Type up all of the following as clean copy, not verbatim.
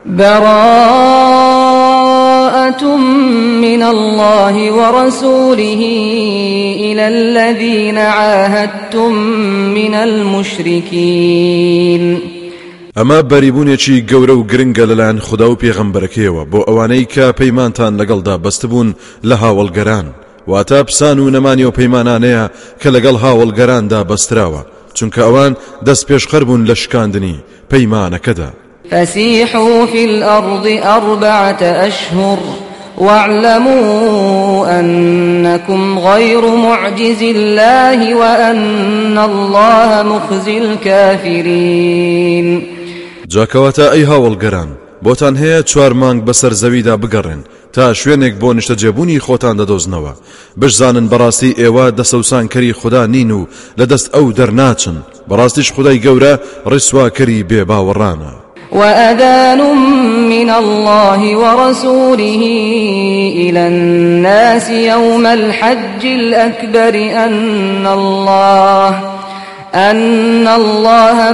براءة من الله ورسوله إلى الذين عاهدتم من المشركين. ئەمە بەریبوونێکی گەورە و گرنگە لەلایەن خوددا و پێغەمبەرەکەیەوە بۆ ئەوانەی کە پەیمانتان لەگەڵدا بەستبوون لە هاوڵگەران، واتە پسان و نەمانی و پەیمانانەیە کە لەگەڵ هاوڵگەراندا بەستراوە، چونکە ئەوان دەست پێشخەر بوون لە شکاندنی پەیمانەکەدا. فسيحوا في الأرض 4 أشهر واعلموا أنكم غير معجز الله وأن الله مخزي الكافرين. جاکەواتە ئەی هاوڵگەران، بۆتان هەیە 4 مانگ بەسەر زەویدا بگەڕێن تا شوێنێک بۆ نیشتەجێبوونی خۆتان دەدۆزنەوە، بشزانن بەڕاستی ئێوە دەسەوسانکەری خوددا نین و لەدەست ئەو دەرناچن، بەڕاستیش خودای گەورە ڕیسواکەری بێباوەڕانە. وأذان من الله ورسوله إلى الناس يوم الحج الأكبر أن الله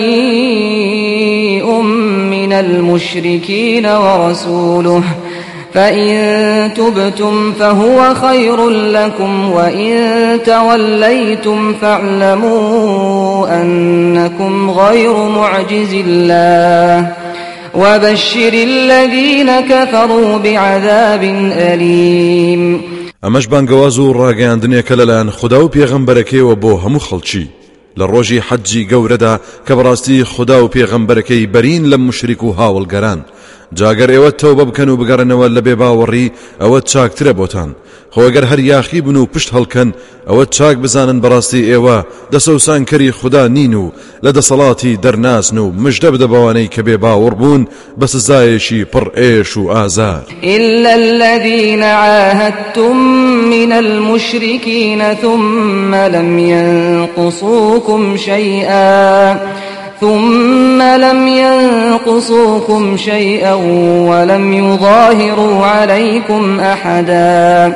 بريء من المشركين ورسوله فإن تبتم فهو خير لكم وإن توليتم فاعلموا أنكم غير معجز الله وبشر الذين كفروا بعذاب أليم. ئەمەش بانگەواز و ڕاگەیاندنێکە لەلایەن خوددا و پێغەمبەرەکەیەوە بۆ هەموو خەڵکی لە ڕۆژی حەجی گەورەدا کە بەڕاستی خوددا و پێغەمبەرەکەی بەرین لە مشریک و هاوڵگەران. جاگەر ئێوە تەوبە بکەن و بگەڕنەوە لە بێباوەڕی ئەوە چاکترە بۆتان، خۆگەر هەر یاخی بن و پشت هەڵکەن ئەوە چاک بزانن بەڕاستی ئێوە دەسەوسانکەری خوددا نین و لە دەسەڵاتی دەرناسن و مژدە بدە بەوانەی کە بێباوەڕ بوون بە سزایەکی پڕ ئێش و ئازار. إلا الذين عاهدتم من المشركين ثم لم ينقصوكم شيئا ولم يظاهروا عليكم أحدا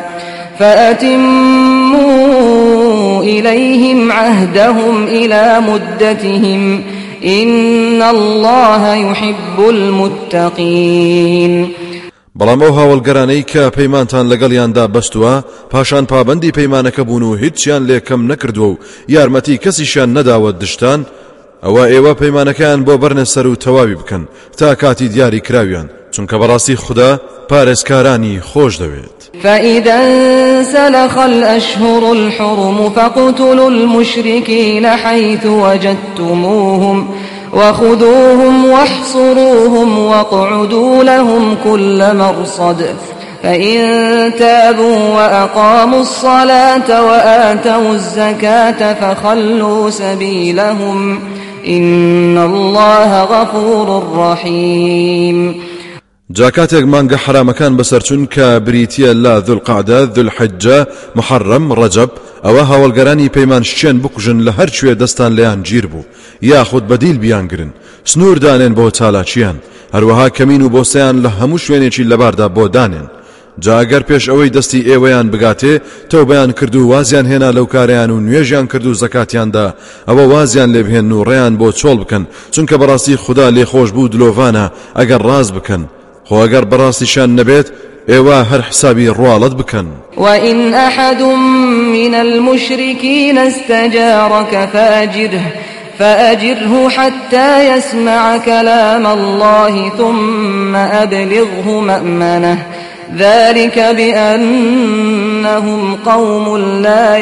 فأتموا إليهم عهدهم إلى مدتهم إن الله يحب المتقين. بەڵام ئەو هاوڵگەرانەی کە پەیمانتان لەگەڵیاندا بەستووە پاشان پابەندی پەیمانەکە بوون و هیچیان لێکەم نەکردووە و یارمەتی کەسیشان نەداوە دشتان، ئەوە ئێوە پەیمانەکەیان بۆ بەرنە سەر و تەواوی بکەن تا کاتی دیاری کراویان، چونکە بەڕاستی خوددا پارێزکارانی خۆش دەوێت. فإذا انسلخ الأشهر الحرم فاقتلوا المشركين حيث وجدتموهم وخذوهم واحصروهم واقعدوا لهم كل مرصد فإن تابوا وأقاموا الصلاة وآتوا الزكاة فخلوا سبيلهم إن الله غفور رحيم. جاکاتێک مانگە حرامەکان بەسەرچون کە بریتیە لە ذوالقعدە، ذوالحجە، محەڕەم، ڕەجەب، ئەوە هاوڵگەرانی پەیمان شتێن بکوژن لە هەر کوێ دەستان لێیان گیر بوو یاخود بەدیل بیانگرن، سنوور دانێن بۆ چالاکیان، هەروەها کەمین و بۆسەیان لە هەموو شوێنێکی لەباردا بۆ دانێن. جاگەر پێش ئەوەی دەستی ئێوەیان بگاتێ تەوبەیان کرد و وازیان هێنا لەو کارەیان و نوێژیان کرد و زەکاتیاندا، ئەوە وازیان لێ بهێن و ڕێیان بۆ چۆڵ بکەن، چونکە بەڕاستی خوددا لێخۆش بوو دلۆڤانە ئەگەر ڕاز بکەن، خۆ ئەگەر بەڕاستیشان نەبێت ئێوە هەر حسابی ڕواڵەت بکەن. وإن أحد من المشركين استجارك فأجره حتى يسمع كلام الله ثم أبلغه مأمنه ذلك بأنهم قوم لا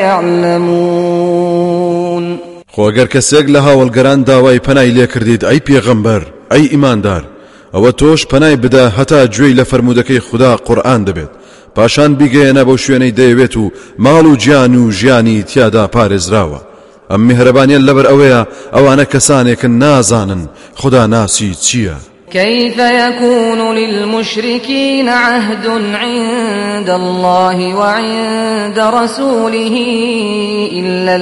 يعلمون. خۆ ئەگەر کەسێک لە هاوڵگەران داوای پەنای لێ کردیت ئەی پێغەمبەر، ئەی ئیماندار، ئەوە تۆش پەنای بدە هەتا گوێی لە فەرمودەکەی خوددا قورئان دەبێت، پاشان بیگەیەنە بەو شوێنەی دەیەوێت و ماڵ و گیان و ژیانی تیادا پارێزراوە. ئەم میهرەبانیان لەبەر ئەوەیە ئەوانە کەسانێکن نازانن خوددا ناسی چییە. كيف يكون للمشركين عهد عند الله وعند رسوله إلا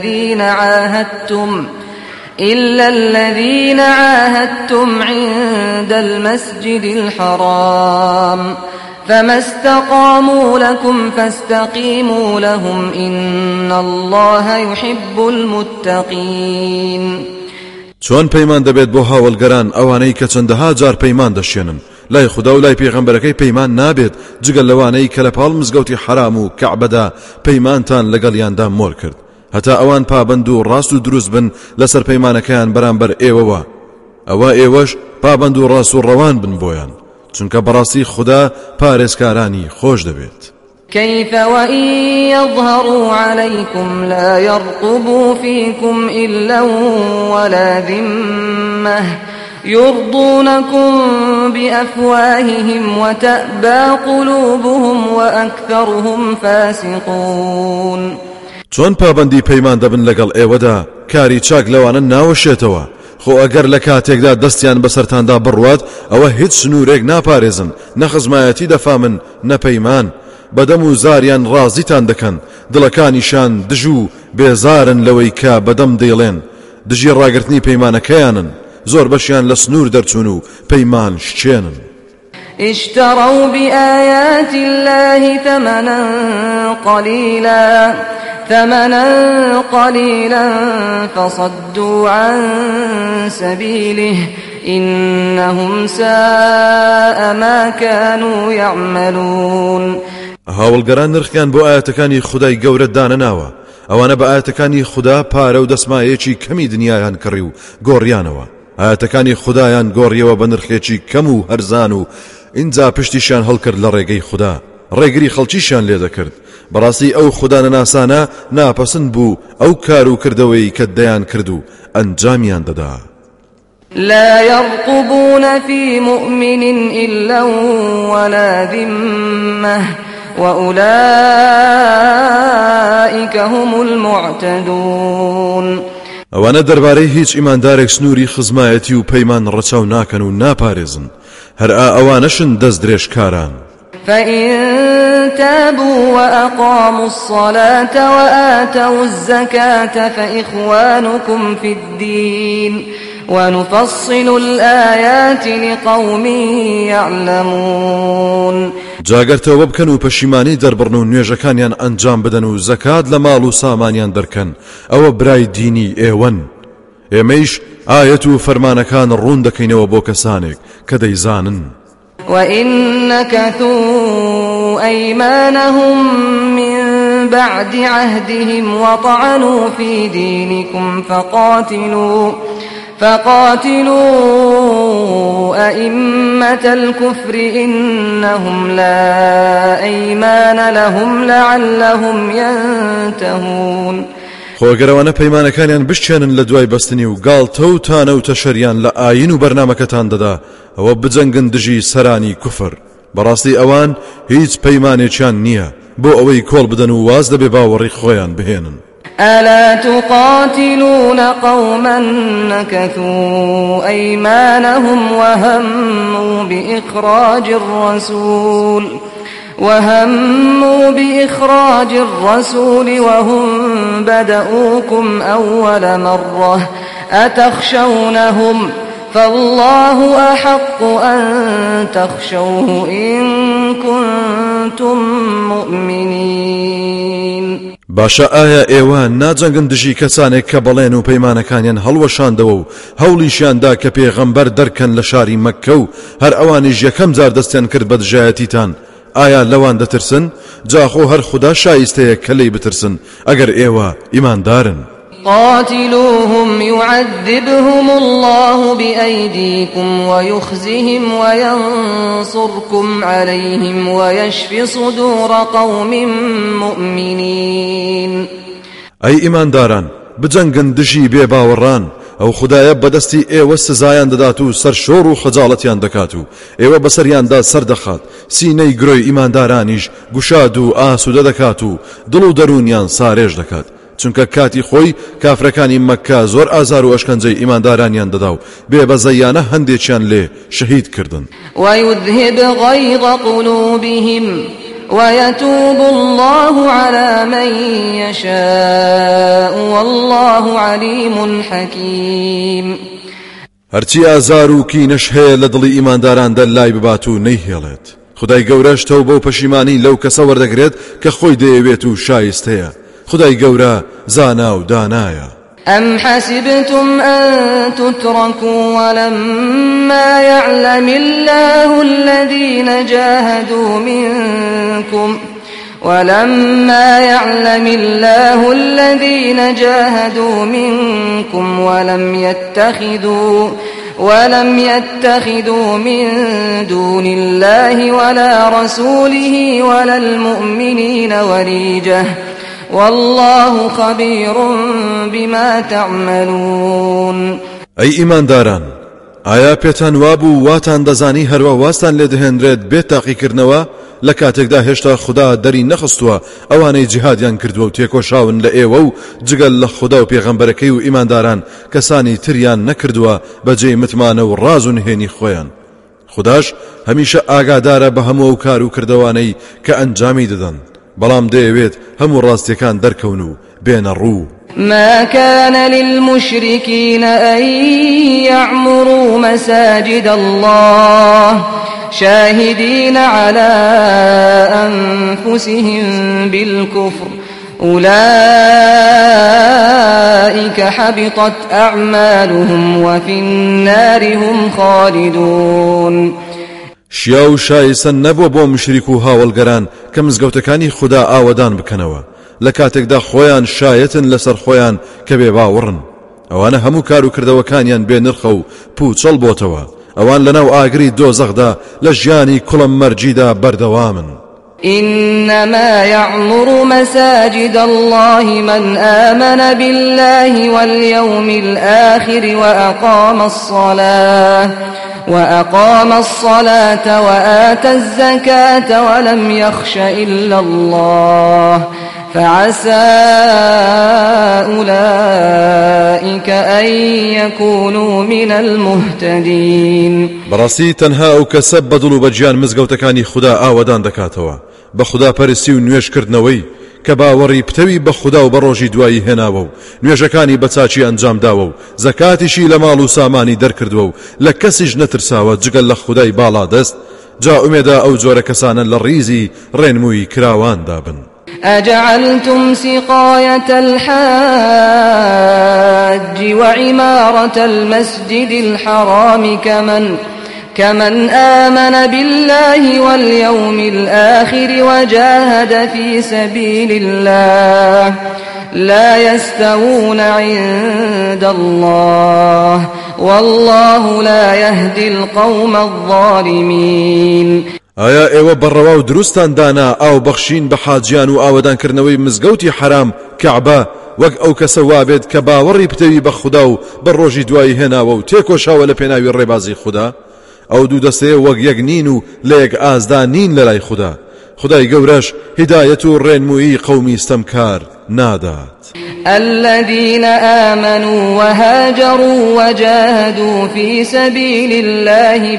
الذين عاهدتم عند المسجد الحرام فما استقاموا لكم فاستقيموا لهم إن الله يحب المتقين. چۆن پەیمان دەبێت بۆ هاوڵگەران ئەوانەی کە چەندەها جار پەیمان دەشێنن لای خوددا و لای پێغەمبەرەکەی پەیمان نابێت جگەل لەوانەی کە لە پاڵ مزگەوتی حرام و کەعبەدا پەیمانتان لەگەڵیاندا مۆر کرد هەتا ئەوان پابند و ڕاست و دروست بن لەسەر پەیمانەکەیان بەرامبەر ئێوەوە ئەوە ئێوەش پابند و ڕاست و ڕەوان بن بۆیان چونکە بەڕاستی خوددا پارێزکارانی خۆش دەبێت. كيف وإن يظهروا عليكم لا يرقبوا فيكم إلا ولا ذمة يرضونكم بأفواههم وتأبى قلوبهم وأكثرهم فاسقون. چۆن پابندی پەیمان دەبن لەگەڵ ئێوەدا کاری چاک لەوانە ناوەشێتەوە خۆ ئەگەر لە کاتێکدا دەستیان بەسەرتاندا بڕوات ئەوە هیچ سنوورێک ناپارێزن نەخزمایەتی دەفامن نەپەیمان بەدەم و زاریان ڕازیتان دەکەن دڵەکانیشان دژ و بێزارن لەوەی کە بەدەم دەیڵێن دژی ڕاگرتنی پەیمانەکەیانن زۆر بەشیان لە سنوور دەرچوون و پەیمان شچێنن. اشتروا بآيات الله ثمنا قليلا فصدوا عن سبيله إنهم ساء ما كانوا يعملون. هاوڵگەران نرخیان بۆ ئاەتەکانی خودای گەورە دانەناوە ئەوانە بە ئاەتەکانی خوددا پارە و دەسمایەکی کەمی دنیایان کڕی و گۆڕیانەوە ئاەتەکانی خودایان گۆڕیەوە بە نرخێکی کەم و هەرزان و ئینجا پشتیشان هەڵکرد لە ڕێگەی خوددا ڕێگری خەڵکیشان لێ دەکرد بەڕاستی ئەو خوددا نەناسانە ناپەسند بوو ئەو کار و کردەوەی کە دەیان کرد و ئەنجامیان دەدا. لا يرقبون في مؤمن إلا ولا ذمة وأولئك هم المعتدون. ئەوانە دەربارەی هیچ ئیماندارێک سنووری خزمایەتی و پەیمان ڕەچاو ناکەن و ناپارێزن هەر ئەوانەشن دەست درێژکاران. فإن تابوا وأقاموا الصلاة وآتوا الزكاة فإخوانكم في الدين ونفصل الآيات لقوم يعلمون. جاگەرتەوە بکەن و پەشیمانی دەربڕن و نوێژەکانیان ئەنجام بدەن و زەکات لە ماڵ و سامانیان دەرکەن ئەوە برای دینی ئێوەن ئێمەیش ئاەت و فەرمانەکان ڕوون دەکەینەوە بۆ کەسانێک کە دەیزانن. وإن نكثوا أيمانهم من بعد عهدهم وطعنوا في دينكم فقاتلوا أئمة الكفر إنهم لا أيمان لهم لعلهم ينتهون. خۆگەرەوانە پەیمانەکانیان بشێنن لە دوای بەستنی و گاڵتە و تانە و تەشەریان لە ئاین و بەرنامەکەتان دەدا ئەوە بجەنگن دژی سەرانی کوفر بەڕاستی ئەوان هیچ پەیمانێکیان نییە بۆ ئەوەی کۆڵ بدەن و واز دەبێ باوەڕی خۆیان بهێنن. ألا تقاتلون قوما نكثوا أيمانهم وهموا بإخراج الرسول وهم بدؤوكم أول مرة أتخشونهم فالله أحق أن تخشوه إن كنتم مؤمنين. باشە ئایا ئێوە ناجەنگن دژی کەسانێک کە بەڵێن و پەیمانەکانیان هەڵوەشاندەوە و هەوڵیشیاندا کە پێغەمبەر دەرکەن لە شاری مەککە و هەر ئەوانیش یەکەم جار دەستیان کرد بە دژایەتیتان ئایا لەوان دەترسن جاخۆ هەر خوددا شایستەیە کە لێی بترسن ئەگەر ئێوە ئیماندارن. قاتلوهم يعذبهم الله بأيديكم ويخزهم وينصركم عليهم ويشفي صدور قوم مؤمنين. أي إيمان داران بجنگن دژی بێ باوەڕان ئەو خودایە بەدەستی ئێوە سزایان دەدات و سەرشۆڕ و خەجاڵەتیان دەکات و ئێوە بەسەریاندا سەردەخات سینەی گرۆی ئیماندارانیش گوشاد و ئاسوودە دەکات و دڵ و دەرونیان سارێژ دەکات چونکە کاتی خۆی کافرەکانی مەککە زۆر ئازار و ئەشکەنجەی ئیماندارانیان دەدا و بێبەزەیانە هەندێکیان لێ شەهید کردن. ويذهب غيظ قلوبهم ويتوب الله على من يشاء والله عليم حكيم. هەرچی ئازار و کینەش هەیە لە دڵی ئیمانداراندا لای ببات و نەیهێڵێت خدای گەورەش تەوبە و پەشیمانی لەو کەسە وەردەگرێت کە خۆی دەیەوێت و شایستەیە خدای گەورە زانا و دانایە. أم حسبتم أن تتركوا ولما يعلم الله الذين جاهدوا منكم ولم يتخذوا من دون الله ولا رسوله ولا المؤمنين وليجة والله خبير بما تعملون. أي إيمان داران آیا پێتان وابوو واتان دەزانی هەروە واستان لێ دەهێنرێت بێت تاقیکردنەوە لە کاتێکدا هێشتا خوددا دەری نەخستووە ئەوانەی جیهادیان کردووە و تێکۆشاون لە ئێوە و جگەل لە خوددا و پێغەمبەرەکەی و ئیمانداران کەسانی تریان نەکردووە بەجێی متمانە و ڕاز و نهێنی خۆیان. خودداش هەمیشە ئاگادارە بە هەموو ئەو کار و کردەوانەی کە ئەنجامی دەدەن، بەڵام دەیەوێت هەموو ڕاستیەکان دەرکەون و بێنە ڕوو. ما كان للمشركين أن يعمروا مساجد الله شاهدين على أنفسهم بالكفر أولئك حبطت أعمالهم وفي النار هم خالدون. شیا و شایسەن نەبووە بۆ مشریک و هاوڵگەران کە مزگەوتەکانی خوددا ئاوەدان بکەنەوە لە کاتێکدا خۆیان شایەتن لەسەر خۆیان کە بێ باوەڕن. ئەوانە هەموو کار و کردەوەکانیان بێ نرخە و پوچەڵ بۆتەوە. ئەوان لەناو ئاگری دۆزەخدا لە ژیانی کوڵم مەرجیدا بەردەوامن. إنما يعمر مساجد الله من آمن بالله واليوم الآخر وأقام الصلاة وآتى الزكاة ولم يخش إلا الله فعسى أولئك أن يكونوا من المهتدين. براسي تنها أو كسب بدلو بجيان مزگەوتەکانی خوددا ئاوەدان دەکاتەوە بە خوددا پەرستی و نوێژکردنەوەی کە باوەڕی پتەوی بە خوددا و بە ڕۆژی دوایی هێناوە و نوێژەکانی بە چاچی ئەنجام داوە و زەکاتیشی لە ماڵ و سامانی دەرکردووە و لە کەسیش نەترساوە جگەل لە خودای باڵا دەست، جا ئومێدا ئەو جۆرە کەسانە لە ڕیزی ڕێنمووی کراواندا بن. أجعلتم سقاية الحاج وعمارة المسجد الحرام كمن آمن بالله واليوم الآخر وجاهد في سبيل الله لا يستوون عند الله والله لا يهدي القوم الظالمين. ئایا ئێوە بەڕەوا و دروستان دانا ئاو بەخشین بە حاجیان و ئاوەدانکردنەوەی مزگەوتی حرام کەعبە وەک ئەو کەسە وابێت کە باوەڕی پتەوی بە خوددا و بە ڕۆژی دوایی هێناوە و تێکۆشاوە لە پێناوی ڕێبازی خوددا؟ ئەو دوو دەستەیە وەک یەک نین و لە یەک ئازدا نین لە لای خوددا. خدای گەورەش هیدایەت و ڕێنمووی قەومی ستەمکار نادات. الذين آمنوا وهاجروا وجاهدوا في سبيل الله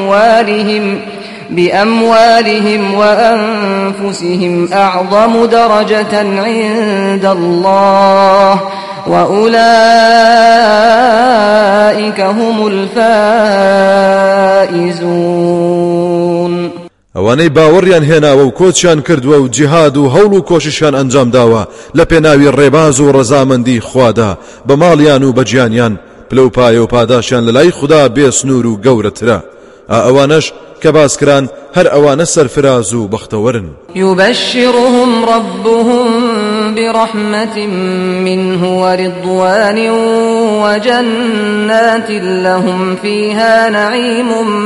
بأموالهم وأنفسهم أعظم درجة عند الله وأولئك هم الفائزون. ئەوانەی باوەڕیان هێناوە و کۆچیان کردووە و جیهاد و هەوڵ و کۆشیشیان ئەنجام داوە لە پێناوی ڕێباز و ڕەزامەندی خوادا بە ماڵیان و بەجیانیان پلە و پایە و پاداشیان لە لای خوددا بێسنوور و گەورەترە. ئەوانەش کە باسکران هەر ئەوانە سەرفراز و بەختەوەرن. يبشرهم ربهم برحمة منه ورضوان وجنات لهم فيها نعيم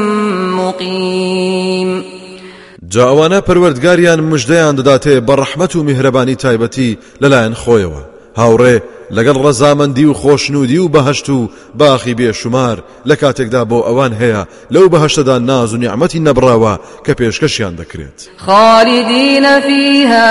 مقيم. جا ئەوانە پەروەردگاریان مژدەیان دەداتێ بە ڕەحمەت و میهرەبانی تایبەتی لەلایەن خۆیەوە، هاوڕێ لەگەڵ ڕەزامەندی و خۆشنودی و بەهەشت و باخی بێشومار لە کاتێکدا بۆ ئەوان هەیە لەو بەهەشتەدا ناز و نیعمەتی نەبراوە کە پێشکەشیان دەکرێت. خالدین فيها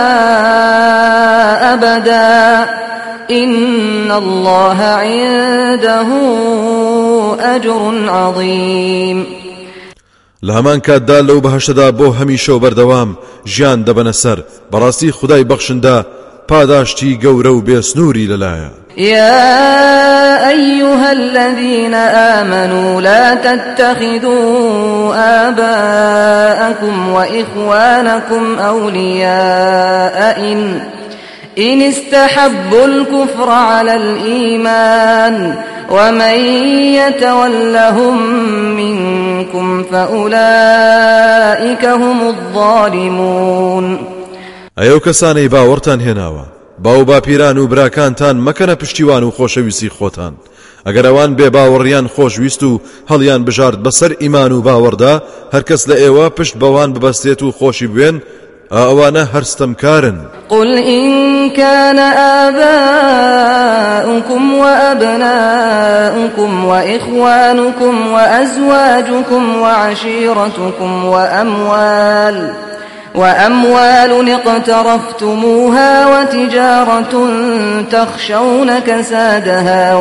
أبدا إن الله عنده أجر عظيم. لە هەمان کاتدا لەو بەهەشتەدا بۆ هەمیشە و بەردەوام ژیان دەبەنە سەر، بەڕاستی خودای بەخشندە پاداشتی گەورە و بێسنووری لەلایە. يا أيها الذين آمنوا لا تتخذوا آباءكم وإخوانكم أولياء إن استحبوا الكفر على الإيمان ومن يتولهم منكم فأولئك هم الظالمون. ئەو کەسانەی باوەڕتان هێناوە باو باپیران و براکانتان مەکەنە پشتیوان و خۆشەویستی خۆتان. ئەگەر ئەوان بێ باوەڕیان خۆشویست و هەڵیان بژارد بەسەر ئیمان و باوەڕدا، هەرکەس لە ئێوە پشت بەوان ببەستێت و خۆشی بوێن، ئەوانە هەرستەمکارن. قل إن كان آباؤكم وأبناؤكم وإخوانكم وأزواجكم وعشيرتكم وأموال اقترفتموها وتجارة تخشون كسادها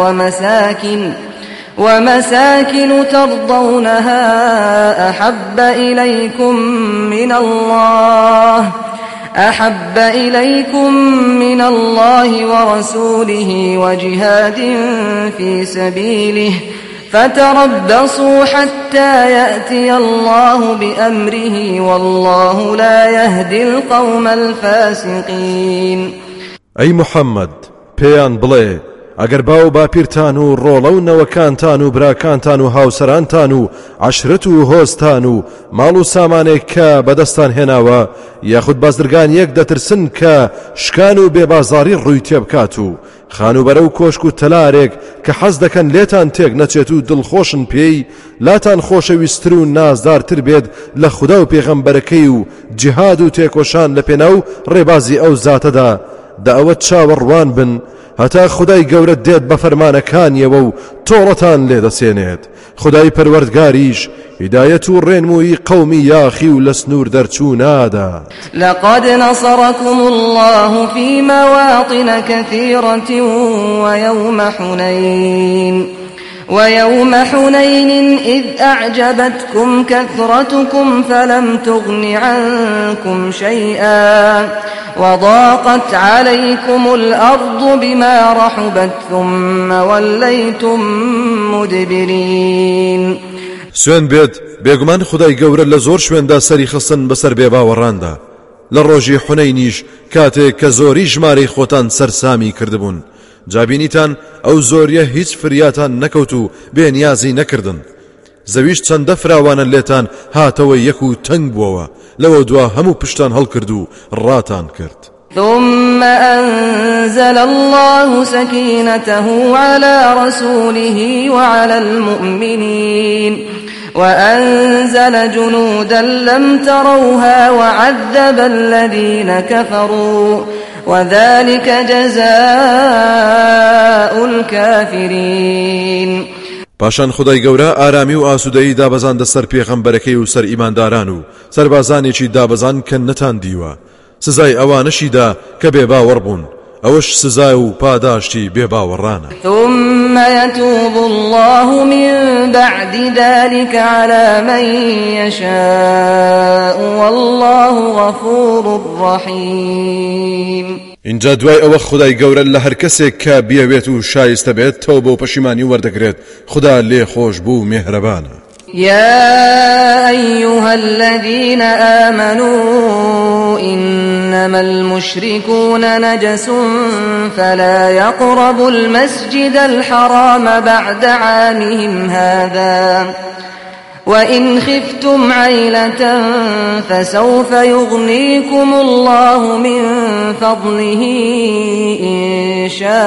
ومساكن ترضونها أحب إليكم من الله ورسوله وجهاد في سبيله فتربصوا حتى يأتي الله بأمره والله لا يهدي القوم الفاسقين. أي محمد پێیان بڵێ ئەگەر باو باپیرتان و ڕۆڵە و نەوەکانتان و براکانتان و هاوسەرانتان و عەشرەت و هۆزتان و ماڵ و سامانێک کە بەدەستان هێناوە یاخود بازرگان یەک دەترسن کە شکان و بێبازاری ڕووی تێبکات و خانوبەرە و کۆشک و تەلارێک کە حەز دەکەن لێتان تێک نەچێت و دڵخۆشن پێی، لاتان خۆشەویستتر و نازدارتر بێت لە خودا و پێغەمبەرەکەی و جیهاد و تێکۆشان لە پێناو ڕێبازی ئەو زاتەدا، دا ئەوە چاوەڕوان بن هەتا خودای گەورە دێت بە فەرمانەکانیەوە و تۆڵەتان لێدەسێنێت. خودای پەروەردگاریش هدایەت و ڕێنمووی قەومی یاخی و لە سنوور دەرچوو نادا. لقد نصركم الله في مواطن كثيرة ويوم حنين إذ أعجبتكم كثرتكم فلم تغن عنكم شيئا وضاقت عليكم الأرض بما رحبت ثم وليتم مدبرين. سوێن بێت بێگومان خودای گەورە لە زۆر شوێندا سەری خستن بەسەر بێباوەڕاندا. لە ڕۆژی حونەینیش کاتێک کە زۆری ژمارەی خۆتان سەرسامی کردبوون، جابینیتان ئەو زۆریە هیچ فریاتان نەکەوت و بێنیازی نەکردن. زەویش چەندە فراوانە لێتان هاتەوە یەک و تەنگ بووەوە، لەوە دوا هەموو پشتان هەڵکرد و ڕاتان کرد. ثم أنزل الله سكينته على رسوله وعلى المؤمنين وأنزل جنودا لم تروها وعذب الذين كفروا وذلك جزاء الكافرين. پاشان خدای گەورە ئارامی و ئاسوودەیی دابەزاندە سەر پێغەمبەرەکەی و سەر ئیمانداران و سەربازانێکی دابەزان کە نەتان دیوە، سزای ئەوانەشیدا کە بێباوەڕ بوون، ئەوەش سزای و پاداشتی بێباوەڕانە. ثم يتوب الله من بعد ذلك على من يشاء والله غفور رحيم. اینجا دوای ئەوە خدای گەورە لە هەر کەسێک کە بیەوێت و شایستە بێت تەوبە و پەشیمانی وەردەگرێت، خدا لێ خۆش بوو مێهرەبانە. يا أيها الذين آمنوا إنما المشركون نجس فلا يقربوا المسجد الحرام بعد عامهم هذا وإن خفتم عيلة فسوف يغنيكم الله من فضله إن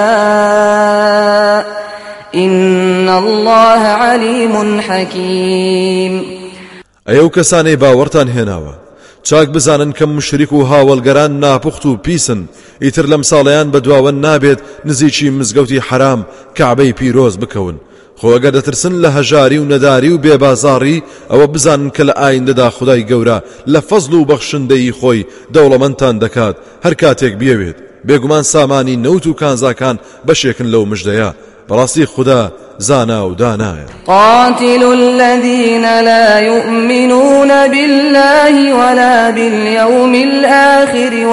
شاء إن الله عليم حكيم. ئەو کەسانەی باوەڕتان هێناوە چاک بزانن کە مشریک و هاوڵگەران ناپوخت و پیسن، ئیتر لەم ساڵەیان بەدواوە نابێت نزیکی مزگەوتی حرام کەعبەی پیرۆز بکەون. خۆ ئەگەر دەترسن لە هەژاری و نەداری و بێبازاڕی، ئەوە بزانن کە لە ئایندەدا خودای گەورە لە فەزڵ و بەخشندەی خۆی دەوڵەمەندتان دەکات هەر کاتێک بیەوێت. بێگومان سامانی نەوت و کانزاکان بەشێکن لەو مژدەیە، بەڕاستی خدا زانا و دانایە. قاتلوا الذين لا يؤمنون بالله ولا باليوم الآخر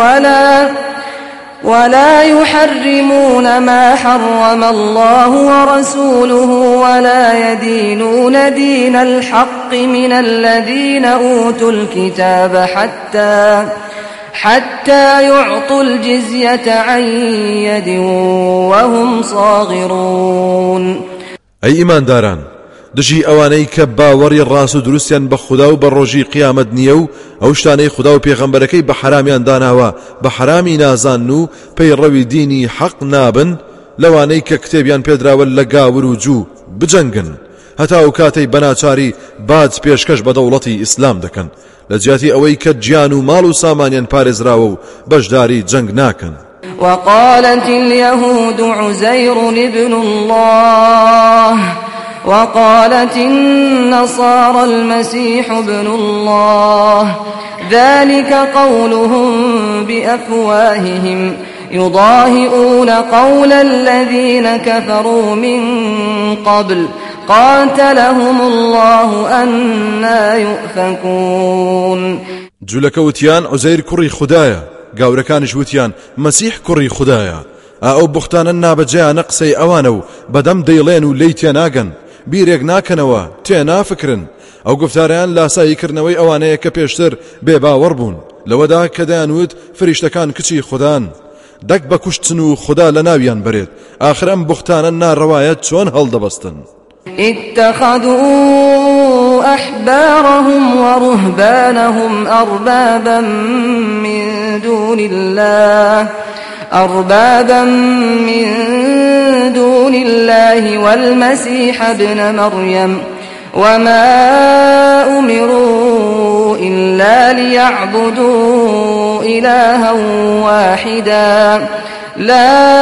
ولا يحرمون ما حرم الله ورسوله ولا يدينون دين الحق من الذين أوتوا الكتاب حتى يعطوا الجزية عن يد وهم صاغرون. أي إيمان داران دژی ئەوانەی کە باوەڕی ڕاست و دروستیان بە خوددا و بە ڕۆژی قیامەت نییە و ئەو شتانەی خوددا و پێغەمبەرەکەی بە حرامیان داناوە بە حرامی نازان و پەیڕەوی دینی حەق نابن، لەوانەی کە کتێبیان پێدراوە لە گاور و جوو بجەنگن هەتا ئەو کاتەی بەناچاری باج پێشکەش بە دەوڵەتی ئیسلام دەکەن لە جیاتی ئەوەی کە گیان و ماڵ و سامانیان پارێزراوە و بەشداری جەنگ ناکەن. وقالت اليهود عزير ابن الله وقالت النصارى المسيح ابن الله ذلك قولهم بأفواههم يضاهئون قول الذين كفروا من قبل قاتلهم الله أنا يؤفكون. جولەکە وتیان عوزەیر کوڕی خوددایە، گاورەکانیش وتیان مەسیح کوڕی خوددایە. ئەو بوختانە نابەجێیانە قسەی ئەوانە و بەدەم دەیڵێن و لی تێناگەن، بیرێک ناکەنەوە، تێنافکرن. ئەو گفتاریان لاساییکردنەوەی ئەوانەیە کە پێشتر بێباوەڕ بوون لەوەدا کە دەیانوت فریشتەکان کچی خوددان، دەک بە کوشتن و خوددا لە ناویان بەرێت. ئاخر ئەم بوختانە ناڕەوایەت چۆن هەڵدەبەستن؟ اتخذوا أحبارهم ورهبانهم أربابا من دون الله والمسيح ابن مريم وما أمروا إلا ليعبدوا إلها واحدا لا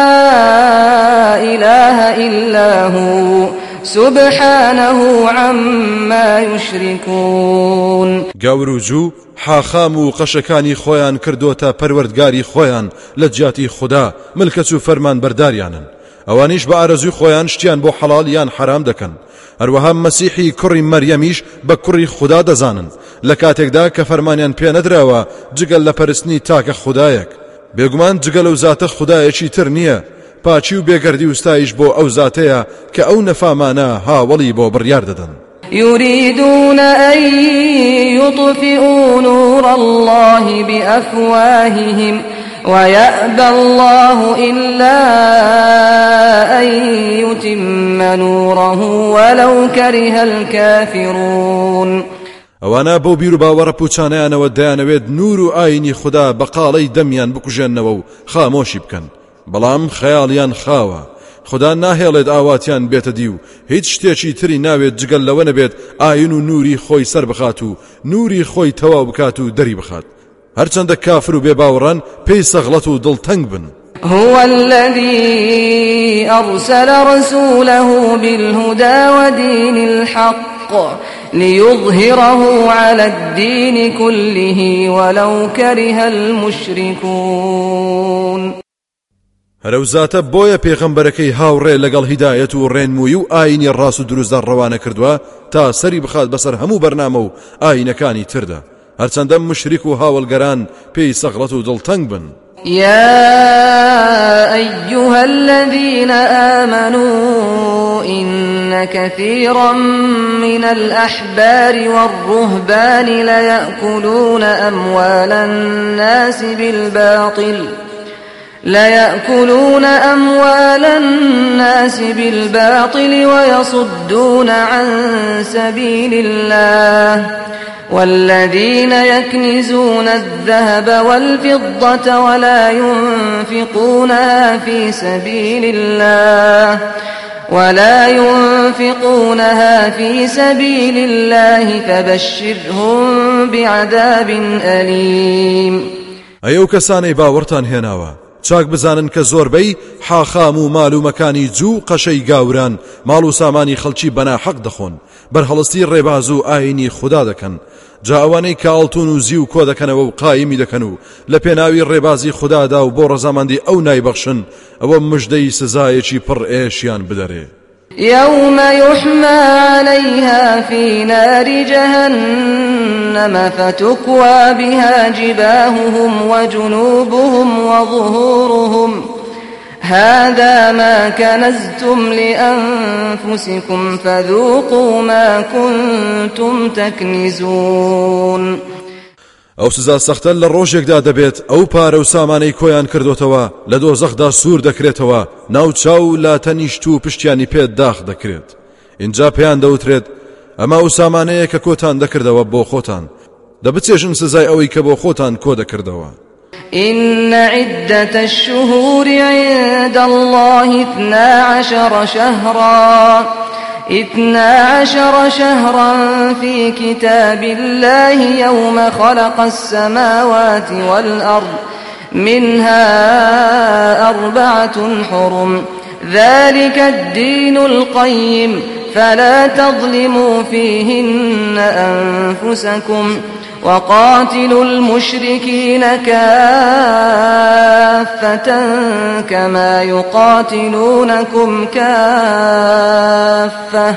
إله إلا هو سبحانه عما يشركون. گاوروجو حاخام و قەشەکانی خۆیان کردوتە پەروەردگاری خۆیان لە جیاتی خوددا، ملکەت و فەرمان بەرداریانن. ئەوانیش بە ئارەزوی خۆیان شتیان بۆ حەڵال یان حرام دەکەن. هەروەها مەسیحی کوڕی مەریەمیش بە کوڕی خوددا دەزانن لە کاتێکدا کە فەرمانیان پێ نەدراوە جگەل لە پەرستنی تاکە خوددایەک. بێگومان جگەل ئەو زاتە خوددایەکی تر نییە. پاچی و بێگەردی وستایش بۆ ئەو زاتەیە کە ئەو نەفامانە هاوڵی بۆ بڕیار دەدەن. يريدون أن يطفئوا نور الله بأفواههم ويأبى الله إلا أن يتم نوره ولو كره الكافرون. ئەوانە بەو بیر و باوەڕە پوچانەیانەوە دەیانەوێت نور و ئاینی خوددا بە قاڵەی دەمیان بکوژێنەوە و خامۆشی بکەن، بەڵام خەیاڵیان خاوە. خدا ناهێڵێت ئاواتیان بێتە دی و هیچ شتێکی تری ناوێت جگەل لەوە نەبێت ئاین و نوری خۆی سەر بخات و نوری خۆی تەواو بکات و دەری بخات. هەرچەندە کافر و بێباوەڕان پێی سەغڵەت و دڵتەنگ بن. هو الذي أرسل رسوله بالهدى ودين الحق ليظهره على الدين كله ولو كره المشركون. هەرەو زاتە بۆیە پێغەمبەرەکەی هاوڕێ لەگەڵ هیدایەت و ڕێنمووی و ئاینی ڕاست و دروستدا ڕەوانە کردووە تا سەری بخات بەسەر هەموو بەرنامە و ئاینەکانی تردا، هەرچەندە مشریک و هاوڵگەران پێی سەغڵەت و دڵتەنگ بن. يا أيها الذين آمنوا إن كثيرا من الأحبار والرهبان ليأكلون أموال الناس بالباطل ويصدون عن سبيل الله والذين يكنزون الذهب والفضة ولا ينفقونها في سبيل الله فبشرهم بعذاب أليم. ئەو کەسانەی باوەڕتان هێناوە چاک بزانن کە زۆربەی حاخام و مال و مەکانی جوو قەشەی گاوران ماڵ و سامانی خەڵکی بەناحەق دەخۆن، بەرهەڵستی ڕێباز و ئاینی خوددا دەکەن. جا ئەوانەی کە ئاڵتون و زی و کۆ دەکەنەوە و قایمی دەکەن و لە پێناوی ڕێبازی خوددادا و بۆ ڕەزامەندی ئەو نایبەخشن، ئەوە مژدەی سزایەکی پڕ ئێشیان بدەرێ. يوم يحمى عليها في نار جهنم فتكوى بها جباههم وجنوبهم وظهورهم هذا ما كنزتم لأنفسكم فذوقوا ما كنتم تكنزون. ئەو سزا سەختە لە ڕۆژێکدا دەبێت ئەو پارە و سامانەی کۆیان کردوتەوە لە دۆزەخدا سوور دەکرێتەوە ناوچاو لە تەنیشت و پشتیانی پێت داخ دەکرێت اینجا پێیان دەوترێت ئەمە ئەو سامانەیە کە کۆتان دەکردەوە بۆ خۆتان دەبچێژن سزای ئەوەی کە بۆ خۆتان کۆ دەکردەوە إن عدة الشهور عند الله 12 شهرا في كتاب الله يوم خلق السماوات والأرض منها 4 حرم ذلك الدين القيم فلا تظلموا فيهن أنفسكم وقاتلوا المشركين كافة كما يقاتلونكم كافة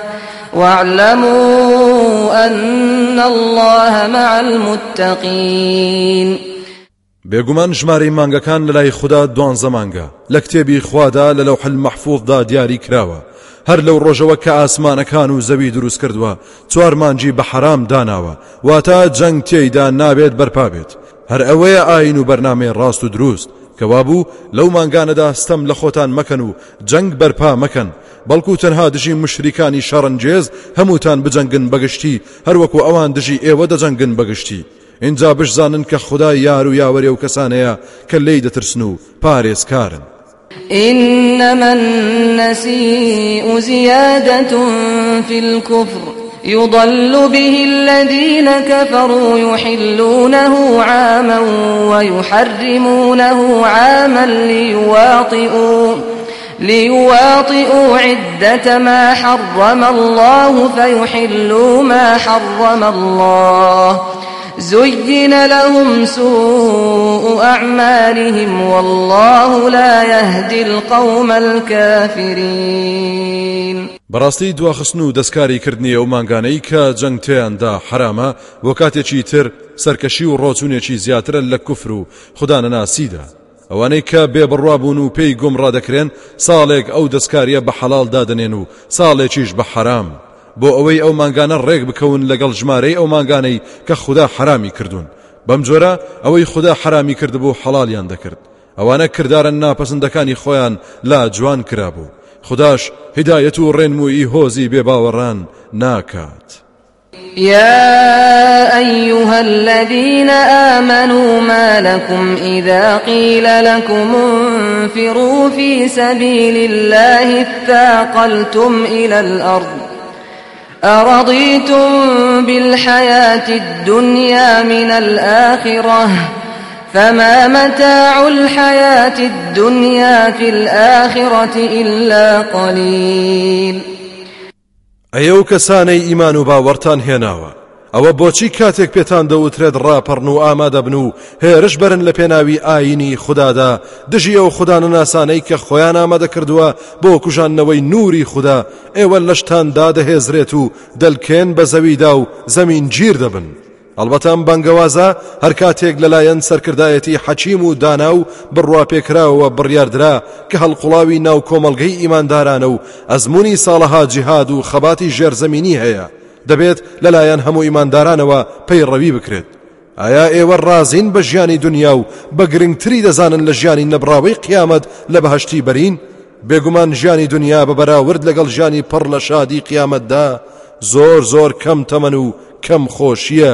واعلموا أن الله مع المتقين بێگومان ژمارەی مانگەکان لەلای خوددا 12 مانگە لە کتێبی خوادا لە لەوح المەحفوظدا دیاری کراوە هەر لەو ڕۆژەوە کە ئاسمانەکان و زەوی دروست کردووە 4 مانجی بە حرام داناوە واتە جەنگ تێیدا نابێت بەرپا بێت هەر ئەوەیە ئاین و بەرنامەی ڕاست و دروست کەوابوو لەو مانگانەدا ستەم لە خۆتان مەکەن و جەنگ بەرپا مەکەن بەڵکو تەنها دژی مشریکانی شەڕەنجێز هەمووتان بجەنگن بەگشتی هەروەکو ئەوان دژی ئێوە دەجەنگن بەگشتی اینجا بشزانن کە خودای یار و یاوەرێ و کەسانەیە کە لێی دەترسن و پارێزکارن إنما النسيء زيادة في الكفر يضل به الذين كفروا يحلونه عاما ويحرمونه عاما ليواطئوا عدة ما حرم الله فيحلوا ما حرم الله زين لهم سوء أعمالهم والله لا يهدي القوم الكافرين بەڕاستی دواخستن و دەستکاری کردنی ئەو مانگانەی کە جەنگ تێیاندا حرامە بۆ کاتێکی تر سەرکەشی و ڕۆچوونێکی زیاترە لە کوفر و خودانەناسیدا ئەوانەی کە بێبڕوابوون و پێی گومڕا دەکرێن ساڵێک ئەو دەستکاریە بە حەڵاڵ دادنێن و ساڵێکیش بە حرام بۆ ئەوەی ئەو مانگانە ڕێک بکەون لەگەڵ ژمارەی ئەو مانگانەی کە خوددا حرامی کردوون بەم جۆرە ئەوەی خوددا حرامی کردبوو حەڵالیان دەکرد ئەوانە کردارە ناپەسەندەکانی خۆیان لا جوان کرابوو خودداش هدایەت و ڕێنمووی هۆزی بێباوەڕان ناکات يا أيها الذين آمنوا ما لكم إذا قيل لكم انفروا في سبيل الله اثاقلتم إلى الأرض أرضيتم بالحياة الدنيا من الآخرة فما متاع الحياة الدنيا في الآخرة إلا قليل ئەیەو کەسانەی ئیمان و باوەڕتان هێناوە ئەوە بۆچی کاتێک پێتان دەوترێت ڕاپەڕن و ئامادە بن و هێرش بەرن لە پێناوی ئاینی خوددادا دژی ئەو خوددانەناسانەی کە خۆیان ئامادە کردووە بۆ کوژاننەوەی نوری خوددا ئێوە لەشتاندا دەهێزرێت و دەلکێن بە زەویدا و زەمین گیر دەبن ئەلبەتە بەنگەوازە هەر کاتێک لەلایەن سەرکردایەتی حەکیم و دانا و بڕواپێکراوە بڕیاردرا کە هەڵقوڵاوی ناو کۆمەڵگەی ئیماندارانە و ئەزمموی ساڵەها جیهاد و خەباتی ژێرزەمینی هەیە دەبێت لەلایەن هەموو ئیماندارانەوە پەیڕەوی بکرێت ئایا ئێوە ڕازین بە ژیانی دنیا و بە گرنگتری دەزانن لە ژیانی نەبراوەی قیامەت لە بەهەشتی بەرین بێگومان ژیانی دنیا بە بەراورد لەگەڵ ژیانی پڕ لە شادی قیامەتدا زۆر زۆر کەم تەمەن و کەم خۆشیە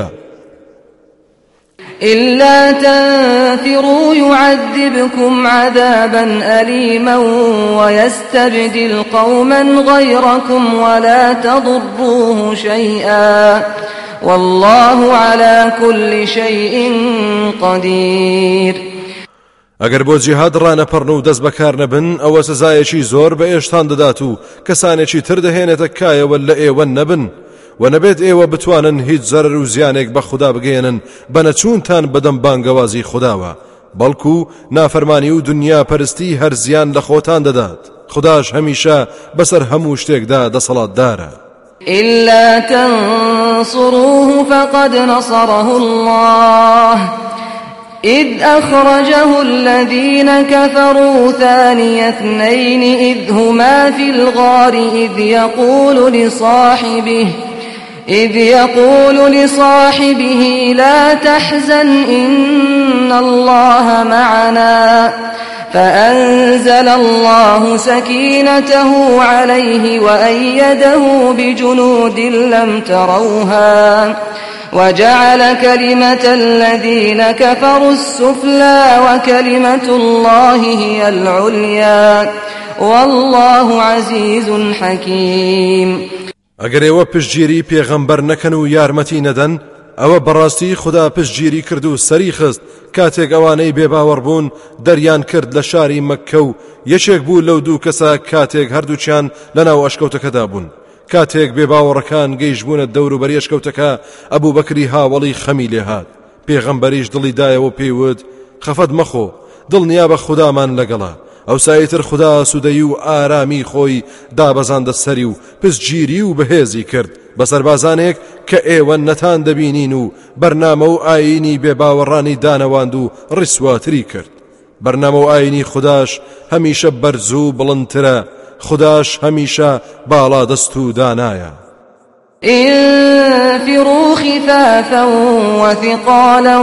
إلا تنفروا يعذبكم عذابا أليما ويستبدل قوما غيركم ولا تضروه شيئا والله على كل شيء قدير ئەگەر بۆ جیهاد ڕانەپەڕن و دەست بەکار نەبن ئەوە سزایەکی زۆر بە ئێشتان دەدات و کەسانێکی تر دەهێنێتە کایەوە لە ئێوە نەبن و نەبێت ئێوە بتوانن هیچ زەرر و زیانێک بە خوددا بگەێنن بە نەچوونتان بەدەم بانگەوازی خودداوە بەڵکو نافەرمانی و دنیا پەرستی هەر زیان لە خۆتان دەدات خودداش هەمیشە بەسەر هەموو شتێکدا دەسەڵاتدارە إلا تنصروه فقد نصره الله إذ أخرجه الذين كفروا ثاني اثنين إذ هما في الغار إذ يقول لصاحبه لا تحزن إن الله معنا فأنزل الله سكينته عليه وأيده بجنود لم تروها وجعل كلمة الذين كفروا السفلى وكلمة الله هي العليا والله عزيز حكيم. ئەگەر ئێوە پشتگیری پێغەمبەر نەکەن و یارمەتی نەدەن ئەوە بەڕاستی خوددا پشتگیری کرد و سەری خست کاتێک ئەوانەی بێباوەڕ بوون دەریان کرد لە شاری مەککە و یەکێک بوو لەو دوو کەسە کاتێک هەردووچیان لەناو ئەشکەوتەکەدا بوون. کاتێک بێباوەڕەکان گەیشتبوونە دەوروبەری ئەشکەوتەکە ئەبوو بەکری هاوڵی خەمی لێهات. پێغەمبەریش دڵی دایەوە پێیوت خەفەت مەخۆ دڵنیا بە خودامان لەگەڵا. ئەو سایتر خوددا سودەی و ئارامی خۆی دابەزاندە سەری و پشتگیری و بەهێزی کرد بە سەربازانێک کە ئێوە نەتان دەبینین و بەرنامە و ئاینی بێباوەڕانی دانەواند و ڕیسواتری کرد. بەرنامە و ئاینی خودداش هەمیشە بەرز و بڵندترە، خودداش هەمیشە باڵا دەست و دانایە. انفروا خفافا وثقالا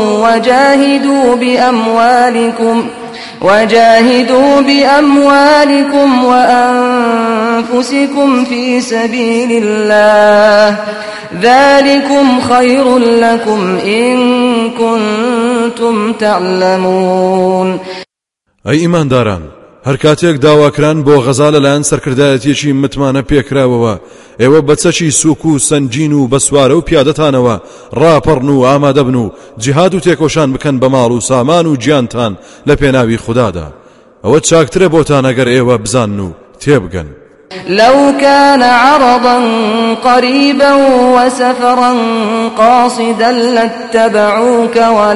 وجاهدوا بأموالكم وأنفسكم في سبيل الله ذلكم خير لكم إن كنتم تعلمون. أي إيمان داران هەر کاتێک داواکران بۆ غەزا لەلایەن سەرکردایەتیەکی متمانە پێکراوەوە ئێوە بە چەکی سووک و سەنجین و بەسوارە و پیادەتانەوە ڕاپەڕن و ئامادەبن و جیهاد و تێکۆشان بکەن بە ماڵ و سامان و گیانتان لە پێناوی خوددادا. ئەوە چاکترە بۆتان ئەگەر ئێوە بزانن و تێبگەن. لو كان عرضا قريبا وسفرا قاصدا لاتبعوك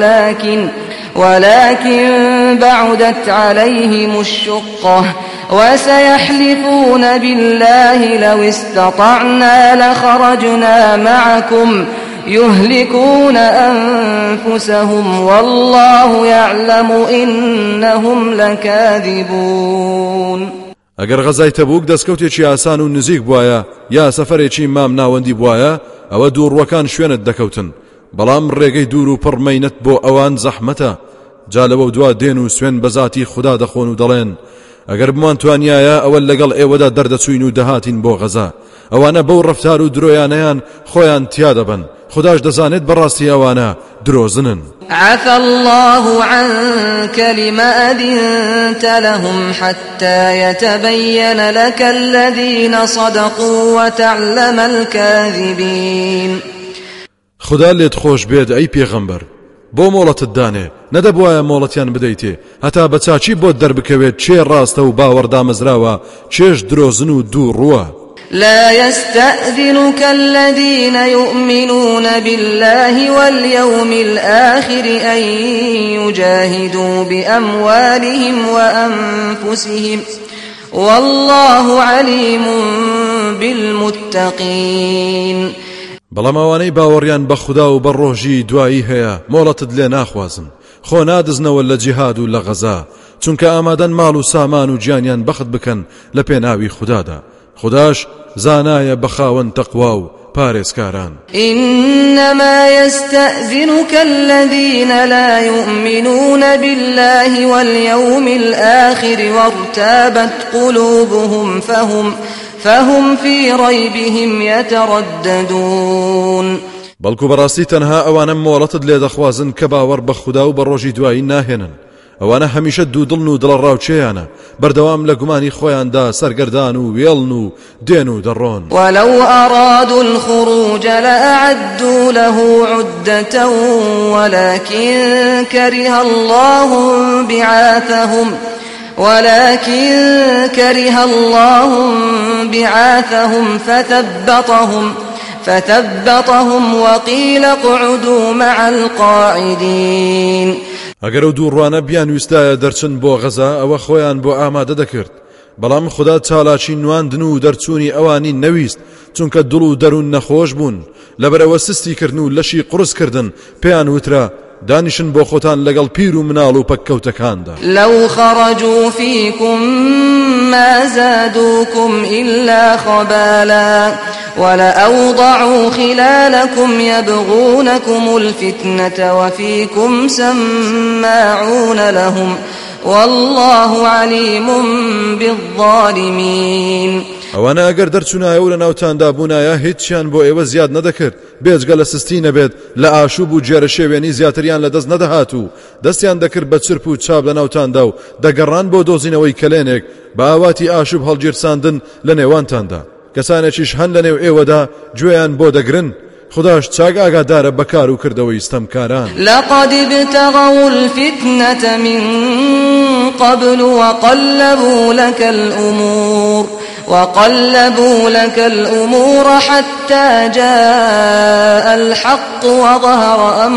ولكن بعدت عليهم الشقة وسيحلفون بالله لو استطعنا لخرجنا معكم يهلكون أنفسهم والله يعلم إنهم لكاذبون. ئەگەر غەزای تەبوک دەستکەوتێکی ئاسان و نزیک بووایە یا سەفەرێکی مام ناوەندی بووایە ئەوە دووڕوەکان شوێنت دەکەوتن، بەڵام ڕێگەی دوور و پڕمەینەت بۆ ئەوان زەحمەتە. جا لەوە دوا دێن و سوێن بەذاتی خوددا دەخۆن و دەڵێن ئەگەر بمان توانایە ئەوە لەگەڵ ئێوەدا دەردەچوین و دەهاتین بۆ غەزا. ئەوانە بەو ڕەفتار و درۆیانەیان خۆیان تیا دەبن، خودداش دەزانێت بەڕاستی ئەوانە درۆزنن. عفى الله عنك لما أذنت لهم حتى يتبين لك الذين صدقوا وتعلم الكاذبين. خدا لێت خۆش بێت ئەی پێغەمبەر بۆ مۆڵەتت دانێ نەدەبوایە مۆڵەتیان بدەیتێ هەتا بە چاچی بۆت دەربکەوێت چێ ڕاستە و باوەڕدامەزراوە چێش درۆزن و دوو ڕووە. لا يستأذنك الذين يؤمنون بالله واليوم الآخر أن يجاهدوا بأموالهم وأنفسهم والله عليم بالمتقين. بەڵام ئەوانەی باوەڕیان بە خوددا و بە ڕۆژی دوایی هەیە مۆڵەتت لێ ناخوازن، خۆ نادزنەوە لە جیهاد و لە غەزا، چونکە ئامادەن ماڵ و سامان و گیانیان بەخت بکەن لە پێناوی خوددادا. خودداش زانایە بە خاوەن تەقوا و پارێزکاران. إنما يستأذنك الذين لا يؤمنون بالله واليوم الآخر وارتابت قلوبهم فهم في ريبهم يترددون. بەڵکو بەڕاستی تەنها ئەوانە مۆڵەتت لێ دەخوازن کە باوەڕ بە خوددا و بە ڕۆژی دوایی ناهێنن. ئەوانە هەمیشە دوودڵن و دڵە ڕاوچێیانە، بەردەوام لە گومانی خۆیاندا سەرگەردان و وێڵن و دێن و دەڕۆن. ولو أرادوا الخروج لأعدوا له عدة ولكن كره الله بعاثهم فثبطهم وقيل اقعدوا مع القاعدين. ئەگەر ئەو دووڕوانە بیانویستایە دەرچن بۆ غەزا ئەوە خۆیان بۆ ئامادە دەکرد، بەڵام خوددا چالاکی نواندن و دەرچوونی ئەوانی نەویست، چونکە دڵ و دەروون نەخۆش بوون، لەبەرەوە سستی کردن و لەشی قورس کردن. پێیان وترا دانیشن بۆ خۆتان لەگەڵ پیر و مناڵ و پەککەوتەکاندا. لو خرجوا فيكم ما زادوكم إلا خبالا ولأوضعوا خلالكم يبغونكم الفتنة وفيكم سماعون لهم والله عليم بالظالمين. ئەوانە ئەگەر دەرچوونایە و لە ناوتاندا بوونایە هیچیان بۆ ئێوە زیاد نەدەکرد بێجگە لە سستی نەبێت لە ئاشوب و جێرە شێوێنی زیاتریان لە دەست نەدەهات و دەستیان دەکرد بە چرپ و چاپ لە ناوتاندا و دەگەڕان بۆ دۆزینەوەی کلێنێک بە ئاواتی ئاشوب هەڵگیرساندن لە نێوانتاندا. کەسانێکیش هەن لە نێو ئێوەدا گوێیان بۆ دەگرن خداش چاک ئاگادارە بەکار و کردەوەی ستەمکاران. لقد ابتغوا الفتنة من قبل وقلبوا لك الأمور حتى جاء الحق وظهر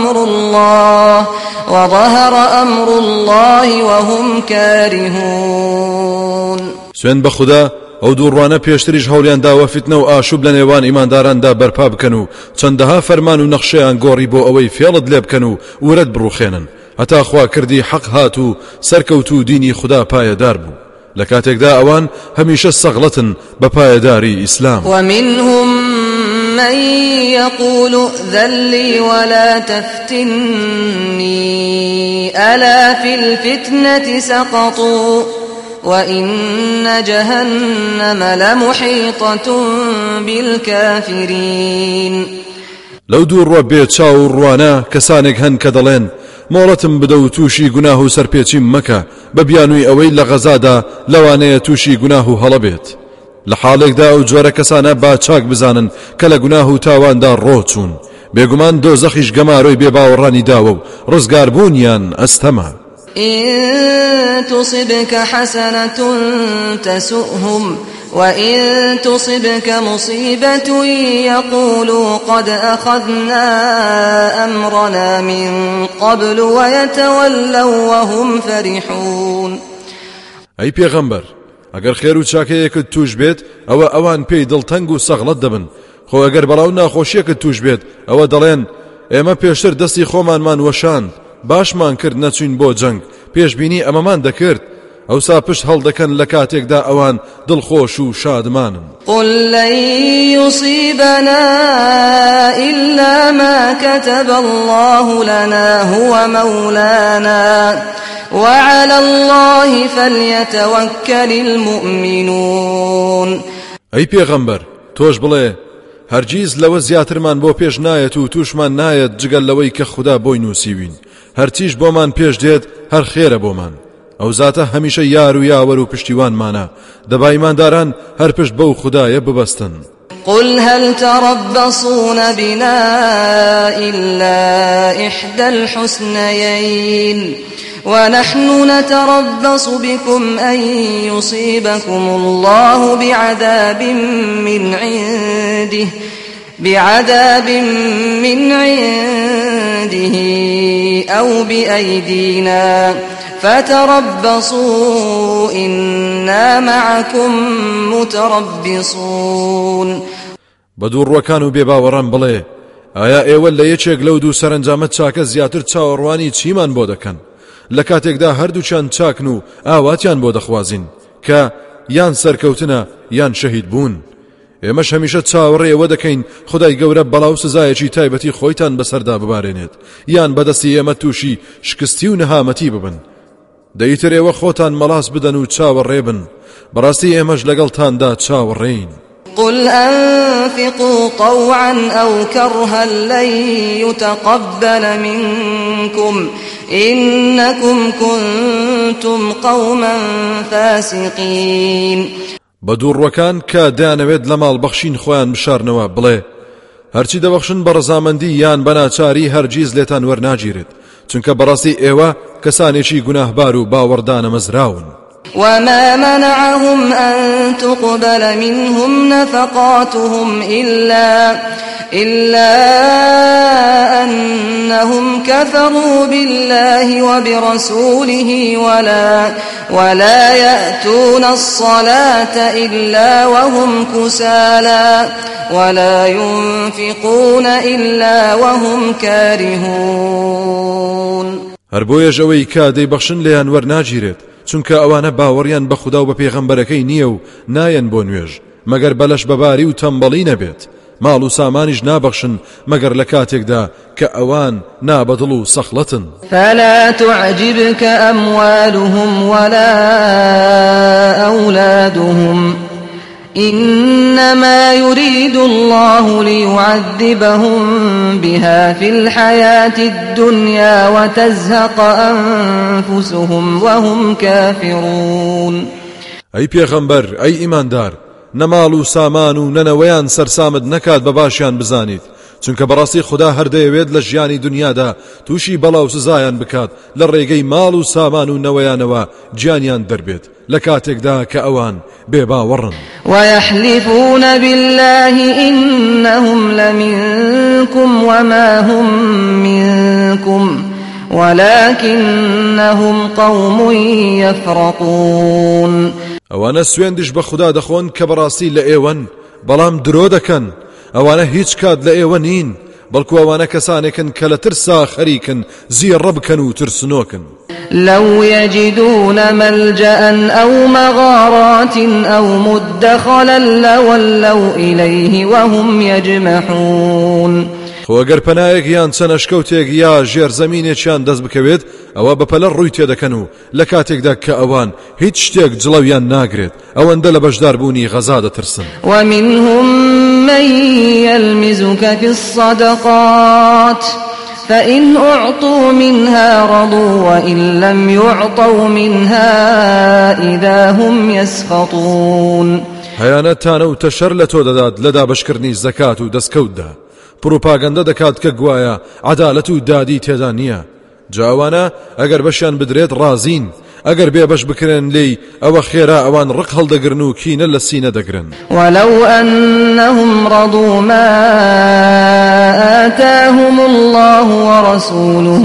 أمر الله وهم كارهون. سوێن بە خوددا ئەو دووڕوانە پێشتریش هەوڵیان داوە فتنە و ئاشوب لە نێوان ئیمانداراندا بەرپا بکەن و چەندەها فەرمان و نەخشەیان گۆڕی بۆ ئەوەی فێڵت لێ بکەن و ورەت بڕوخێنن هەتا خوا کردی حەق هات و سەرکەوت و دینی خوددا پایەدار بوو. لە کاتێکدا ئەوان هەمیشە سەغڵەتن بە پایەداری ئیسلام. ومنهم من يقول ائذن لي ولا تفتني ألا في الفتنة سقطوا وإن جهنم لمحيطة بالكافرين. لو دوور ڕۆ بێ چاو و ڕوانە کەسانێک هەن کە دەڵێن مۆڵەتم بدە و تووشی گوناه و سەرپێچیم مەکە بە بیانووی ئەوەی لە غەزادا لەوانەیە تووشی گوناه و هەڵە بێت. لە حاڵێکدا ئەو جۆرە کەسانە با چاک بزانن کە لە گوناه و تاواندا ڕۆچوون بێگومان دۆزەخیش گەماڕۆی بێباوەڕانی داوە و ڕزگاربوونیان ئەستەمە. إن تصبك حسنة تسؤهم وإن تصبك مصيبة يقولوا قد أخذنا أمرنا من قبل ويتولوا وهم فرحون. أي پیغمبر ئەگەر خێر و چاکەیەکت توش بێت ئەوە ئەوان پێی دڵتەنگ و سەغڵەت دەبن خۆ ئەگەر بەڵاو ناخۆشیەکت توش بێت ئەوە دەڵێن ئێمە پێشتر دەستی خۆمانمان وەشاند باشمان کرد نەچوین بۆ جەنگ پێشبینی ئەمەمان دەکرد ئەوسا پشت هەڵدەکەن لە کاتێکدا ئەوان دڵخۆش و شادمانن. قل لن يصيبنا إلا ما كتب الله لنا هو مولانا وعلى الله فليتوكل المؤمنون. ئەی پێغەمبەر تۆش بڵێ هەرگیز لەوە زیاترمان بۆ پێش نایەت و تووشمان نایەت جگەل لەوەی کە خوددا بۆی نووسیوین هەرچیش بۆمان پێش دێت هەر خێرە بۆمان ئەو زاتە هەمیشە یار و یاوەر و پشتیوانمانە دەبا ئیمانداران هەر پشت بەو خوددایە ببەستن. قل هل تربصون بنا إلا إحدى الحسنيين ونحن نتربص بكم أن يصيبكم الله بعذاب من عنده أو بأيدينا فتربصوا إنا معكم متربصون. بەدووڕوەکان و بێباوەڕان بڵێ ئایا ئێوە لە یەکێک لەو دوو سەرنجامە چاکە زیاتر چاوەڕوانی چیمان بۆ دەکەن لە کاتێکدا هەردووچان چاکن و ئاواتیان بۆ دەخوازین کە یان سەرکەوتنە یان شەهید بوون. ئێمەش هەمیشە چاوەڕێ ئەوە دەکەین خدای گەورە بەڵاو سزایەکی تایبەتی خۆیتان بەسەردا ببارێنێت یان بەدەستی ئێمە تووشی شکستی و نەهامەتی ببن. دەیتر ئێوە خۆتان مەڵاس بدەن و چاوەڕێ بن بەڕاستی ئێمەش لەگەڵتاندا چاوەڕێین. قل أنفقوا طوعا أو كرها لن يتقبل منكم إنكم كنتم قوما فاسقين. بەدووڕوەکان کە دەیانەوێت لە ماڵ بەخشین خۆیان بشارنەوە بڵێ هەرچی دەبەخشن بە ڕەزامەندی یان بەناچاری هەرگیز لێتان وەرناگیرێت چونکە بەڕاستی ئێوە کەسانێکی گوناهبار و باوەڕدانە مەزراون. وما منعهم أن تقبل منهم نفقاتهم إلا أنهم كفروا بالله وبرسوله ولا يأتون الصلاة إلا وهم كسالى ولا ينفقون إلا وهم كارهون. هەر بۆیەش ئەوەی کە دەیبەخشن لێیان وەرناگیرێت چونکە ئەوانە باوەڕیان بە خوددا و بە پێغەمبەرەکەی نییە و نایەن بۆ نوێژ مەگەر بەلەش بەباری و تەمبەڵی نەبێت ماڵ و سامانیش نابەخشن مەگەر لە کاتێکدا کە ئەوان نابەدڵ و سەخڵەتن. فلا تعجبك أموالهم ولا أولادهم إنما يريد الله ليعذبهم بها في الحياة الدنيا وتزهق أنفسهم وهم كافرون. أي پیغمبر أي إيماندار نەماڵ و سامان و نەنەوەیان سەرسامت نەکات بە باشیان بزانیت چونکە بەڕاستی خدا هەردەیەوێت لە ژیانی دنیادا تووشی بەڵا و سزایان بکات لە ڕێگەی ماڵ و سامان و نەوەیانەوە گیانیان دەربێت لە کاتێکدا کە ئەوان بێباوەڕن. ويحلفون بالله إنهم لمنكم وما هم منكم ولكنهم قوم يفرقون. ئەوانە سوێندش بە خوددا دەخۆن کە بەڕاستی لە ئێوەن بەڵام درۆ دەکەن. ئەوانە هیچ کات لە ئێوە نین بەڵکو ئەوانە کەسانێکن کە لە ترسا خەریکن زیێڕە بکەن و ترسنۆکن. لو يجدون ملجأ أو مغارات أو مدخلا لولوا إليه وهم يجمحون. خۆگەر پەنایەک یان چەنەشکەوتێک یا ژێرزەمینێکیان دەست بکەوێت ئەوە بەپەلە ڕووی تێدەکەن و لە کاتێکدا کە ئەوان هیچ شتێک جڵەویان ناگرێت ئەوەندە لە بەشداربوونی غەزا دەترسن. ومنهم من يلمزك في الصدقات فإن أعطوا منها رضوا وإن لم يعطوا منها إذا هم يسخطون. هەیانەتانە و تەشەر لە تۆ دەدات لە دابەشکردنی زەکات و دەستکەوتدا پروپاگەندە دەکات کە گوایە عەدالەت و دادی تێدا نییە. جاوانە ئەگەر بەشیان بدرێت ڕازین ئەگەر بێبەش بکرێن لێی ئەوە خێرا ئەوان ڕق هەڵدەگرن و کینە لە سینە دەگرن. ولو أنهم رضوا ما آتاهم الله ورسوله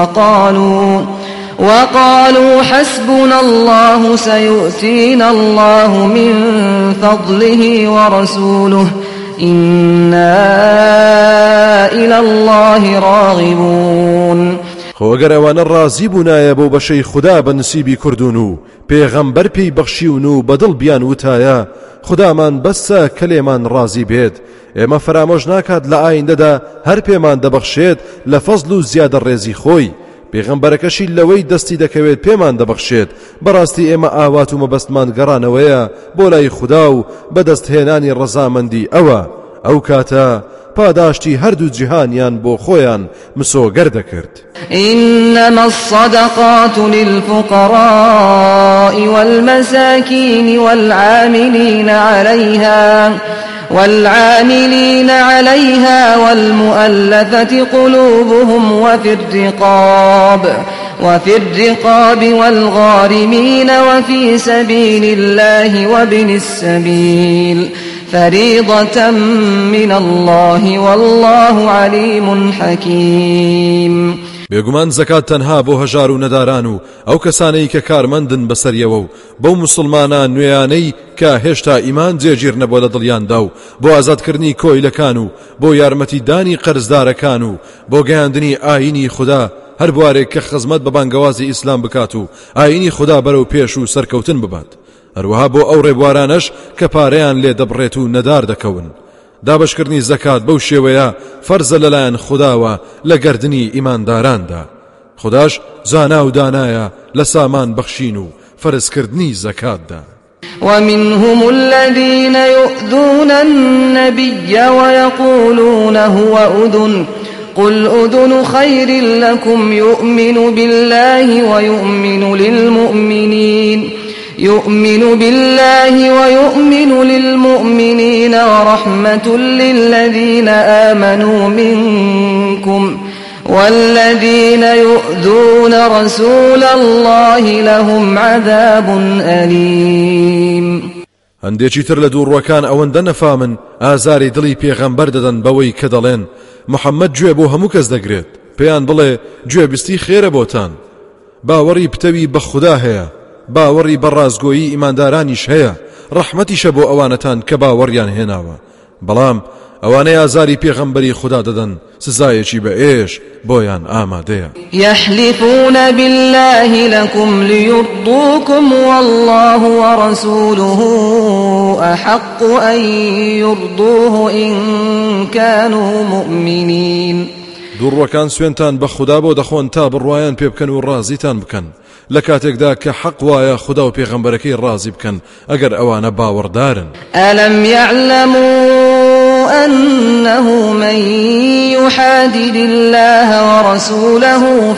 وقالوا حسبنا الله سيؤتينا الله من فضله ورسوله إنا إلى الله راغبون. خۆگەر ئەوانە ڕازی بوونایە بۆ بەشەی خوددا بە نسیبی کردوون و پێغەمبەر پێی بەخشیون و بەدڵ بیان وتایە خودامان بەسە کە لێمان ڕازی بێت ئێمە فرامۆژ ناکات لە ئایندەدا هەر پێمان دەبەخشێت لە فەزل و زیادە ڕێزی خۆی پێغەمبەرەکەشی لەوەی دەستی دەکەوێت پێمان دەبەخشێت. بەڕاستی ئێمە ئاوات و مەبەستمان گەڕانەوەیە بۆ لای خوددا و بەدەستهێنانی ڕەزامەندی ئەوە ئەو کاتە پاداشتی هەردوو جیهانیان بۆ خۆیان مسۆگەر دەکرد. إنما الصدقات للفقراء والمساكين والعاملين عليها والمؤلفة قلوبهم وفي الرقاب والغارمين وفي سبيل الله وابن السبيل فريضة من الله والله عليم حكيم. بێگومان زەکات تەنها بۆ هەژار و نەداران و ئەو کەسانەی کە کارمەندن بەسەریەوە و بەو موسڵمانە نوێیانەی کە هێشتا ئیمان جێگیر نەبووە لە دڵیاندا و بۆ ئازادکردنی کۆیلەکان و بۆ یارمەتیدانی قەرزدارەکان و بۆ گەیاندنی ئاینی خوددا هەر بوارێک کە خزمەت بە بانگەوازی ئیسلام بکات و ئاینی خوددا بەرەو پێش و سەرکەوتن ببات. هەروەها بۆ ئەو ڕێبوارانەش کە پارەیان لێ دەبڕێت و نەدار دەکەون. دابشکردنی زەکات بەو شێوەیە فەرزە لەلایەن خودداوە لە گەردنی ئیمانداراندا. خودداش زانا و دانایە لە سامان بەخشین و فەرزکردنی زەکاتدا. ومنهم الذين يؤذون النبي ويقولون هو أذن قل أذن خير لكم يؤمن بالله ويؤمن للمؤمنين ورحمة للذين آمنوا منكم والذين يؤذون رسول الله لهم عذاب أليم. هەندێکی تر لە دووڕوەکان ئەوەندە نەفامن ئازاری دڵی پێغەمبەر دەدەن بەوەی کە دەڵێن محەممەد گوێ بۆ هەموو کەس دەگرێت پێیان بڵێ گوێبیستی خێرە بۆتان باوەڕی پتەوی بە خوددا هەیە باوەڕی بە ڕازگۆیی ئیماندارانیش هەیە ڕەحمەتیشە بۆ ئەوانەتان کە باوەڕیان هێناوە بەڵام ئەوانەی ئازاری پێغەمبەری خوددا دەدەن سزایەکی بە ئێش بۆیان ئامادەیە. يحلفون بالله لكم ليرضوكم والله ورسوله أحق أن يرضوه إن كانوا مؤمنين. دووڕوەکان سوێنتان بە خوددا بۆ دەخۆن تا بڕوایان پێ بکەن و ڕازیتان بکەن لە کاتێکدا کە حەق وایە خوددا و پێغەمبەرەکەی ڕازی بکەن ئەگەر ئەوانە باوەڕدارن. ئەلەم يعلموا أنه من يحادد الله ورسوله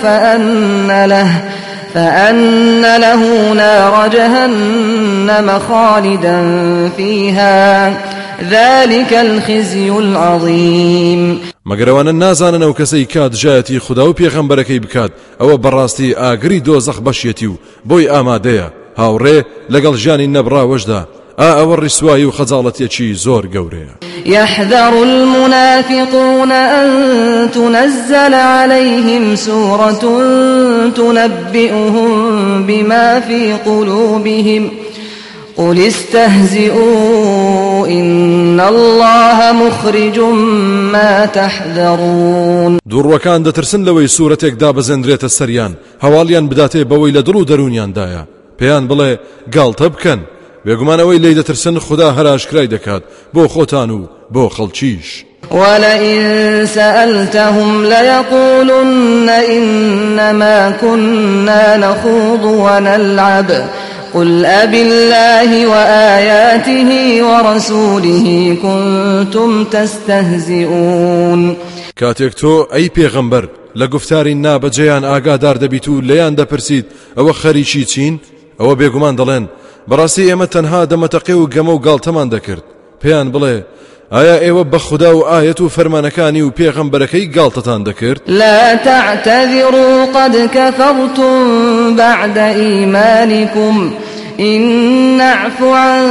فأن له نار جهنم خالدا فيها ذلك الخزي العظيم. مەگەرەوانە نازانن ئەو کەسەی کات ژایەتی خوددا و پێغەمبەرەکەی بکات ئەوە بەڕاستی ئاگری دۆزەخ بەشێتی و بۆی ئامادەیە هاوڕێ لەگەڵ ژیانی نەبراوەشدا ئەوە ڕیسوایی و خەجاڵەتێکی زۆر گەورەیە. يحذر المنافقون أن تنزل عليهم سورة تنبئهم بما في قلوبهم قل استهزئوا إن الله مخرج ما تحذرون. دووڕوەکان دەترسن لەوەی سوورەتێک دابەزێنرێتە سەریان هەواڵیان بداتێ بەوەی لە دڵ و دەرونیاندایە پێیان بڵێ گاڵتە بکەن بێگومانەوەی لی دەترسن خوددا هەراشکرای دەکات بۆ خۆتان و بۆ خەڵکیش. ولئن سألتهم ليقولن إنما كنا نخوض ونلعب قل أبالله وآياته ورسوله كنتم تستهزئون. کاتێک تۆ ئەی پێغەمبەر لە گفتاری نابەجێیان ئاگادار دەبیت و لەیان دەپرسیت ئەوە خەریکی چین ئەوە بێگومان دەڵێن بەڕاستی ئێمە تەنها دەمەتەقێ و گەمە و گاڵتەمان دەکرد پێیان بڵێ ئایا ئێوە بە خوددا و ئایەت و فەرمانەکانی و پێغەمبەرەکەی گاڵتەتان دەکرد؟ لا تعتذروا قد كفرتم بعد إيمانكم إن نعف عن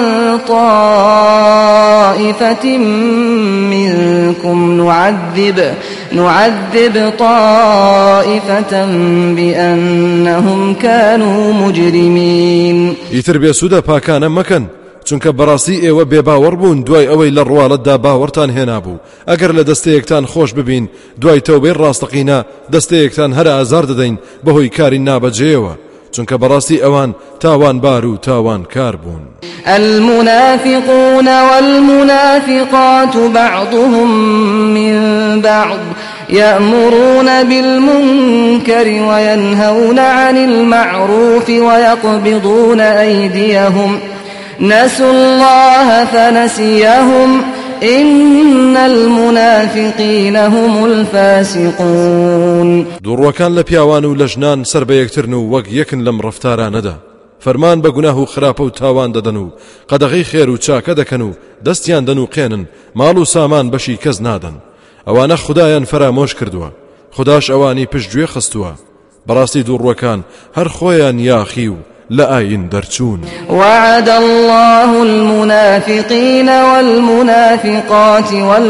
طائفة منكم نعذب طائفة بأنهم كانوا مجرمين. ئیتر بێسوودە پاکانە مەکەن چونکە بەڕاستی ئێوە بێباوەڕ بوون دوای ئەوەی لە ڕواڵەتدا باوەڕتان هێنابوو ئەگەر لە دەستەیەکتان خۆش ببین دوای تەوبەی ڕاستەقینە دەستەیەکتان هەر ئازار دەدەین بەهۆی کاری نابەجێەوە چونکە بەڕاستی ئەوان تاوانبار و تاوانکار بوون. المنافقون والمنافقات بعضهم من بعض يأمرون بالمنكر وينهون عن المعروف ويقبضون أيديهم نسوا الله فنسيهم إن المنافقين هم الفاسقون. دووڕوەکان لە پیاوان و لە ژنان سەر بە یەکترن و وەک یەکن لەم ڕەفتارانەدا فەرمان بە گوناه و خراپە و تاوان دەدەن و قەدەغەی خێر و چاکە دەکەن و دەستیان دەن و قێنن ماڵ و سامان بەشی کەس نادەن ئەوانە خودایان فەرامۆش کردووە خوداش ئەوانی پشتگوێ خستووە بەڕاستی دووڕوەکان هەر خۆیان یاخی و لآين درچون. وعد الله المنافقين والمنافقات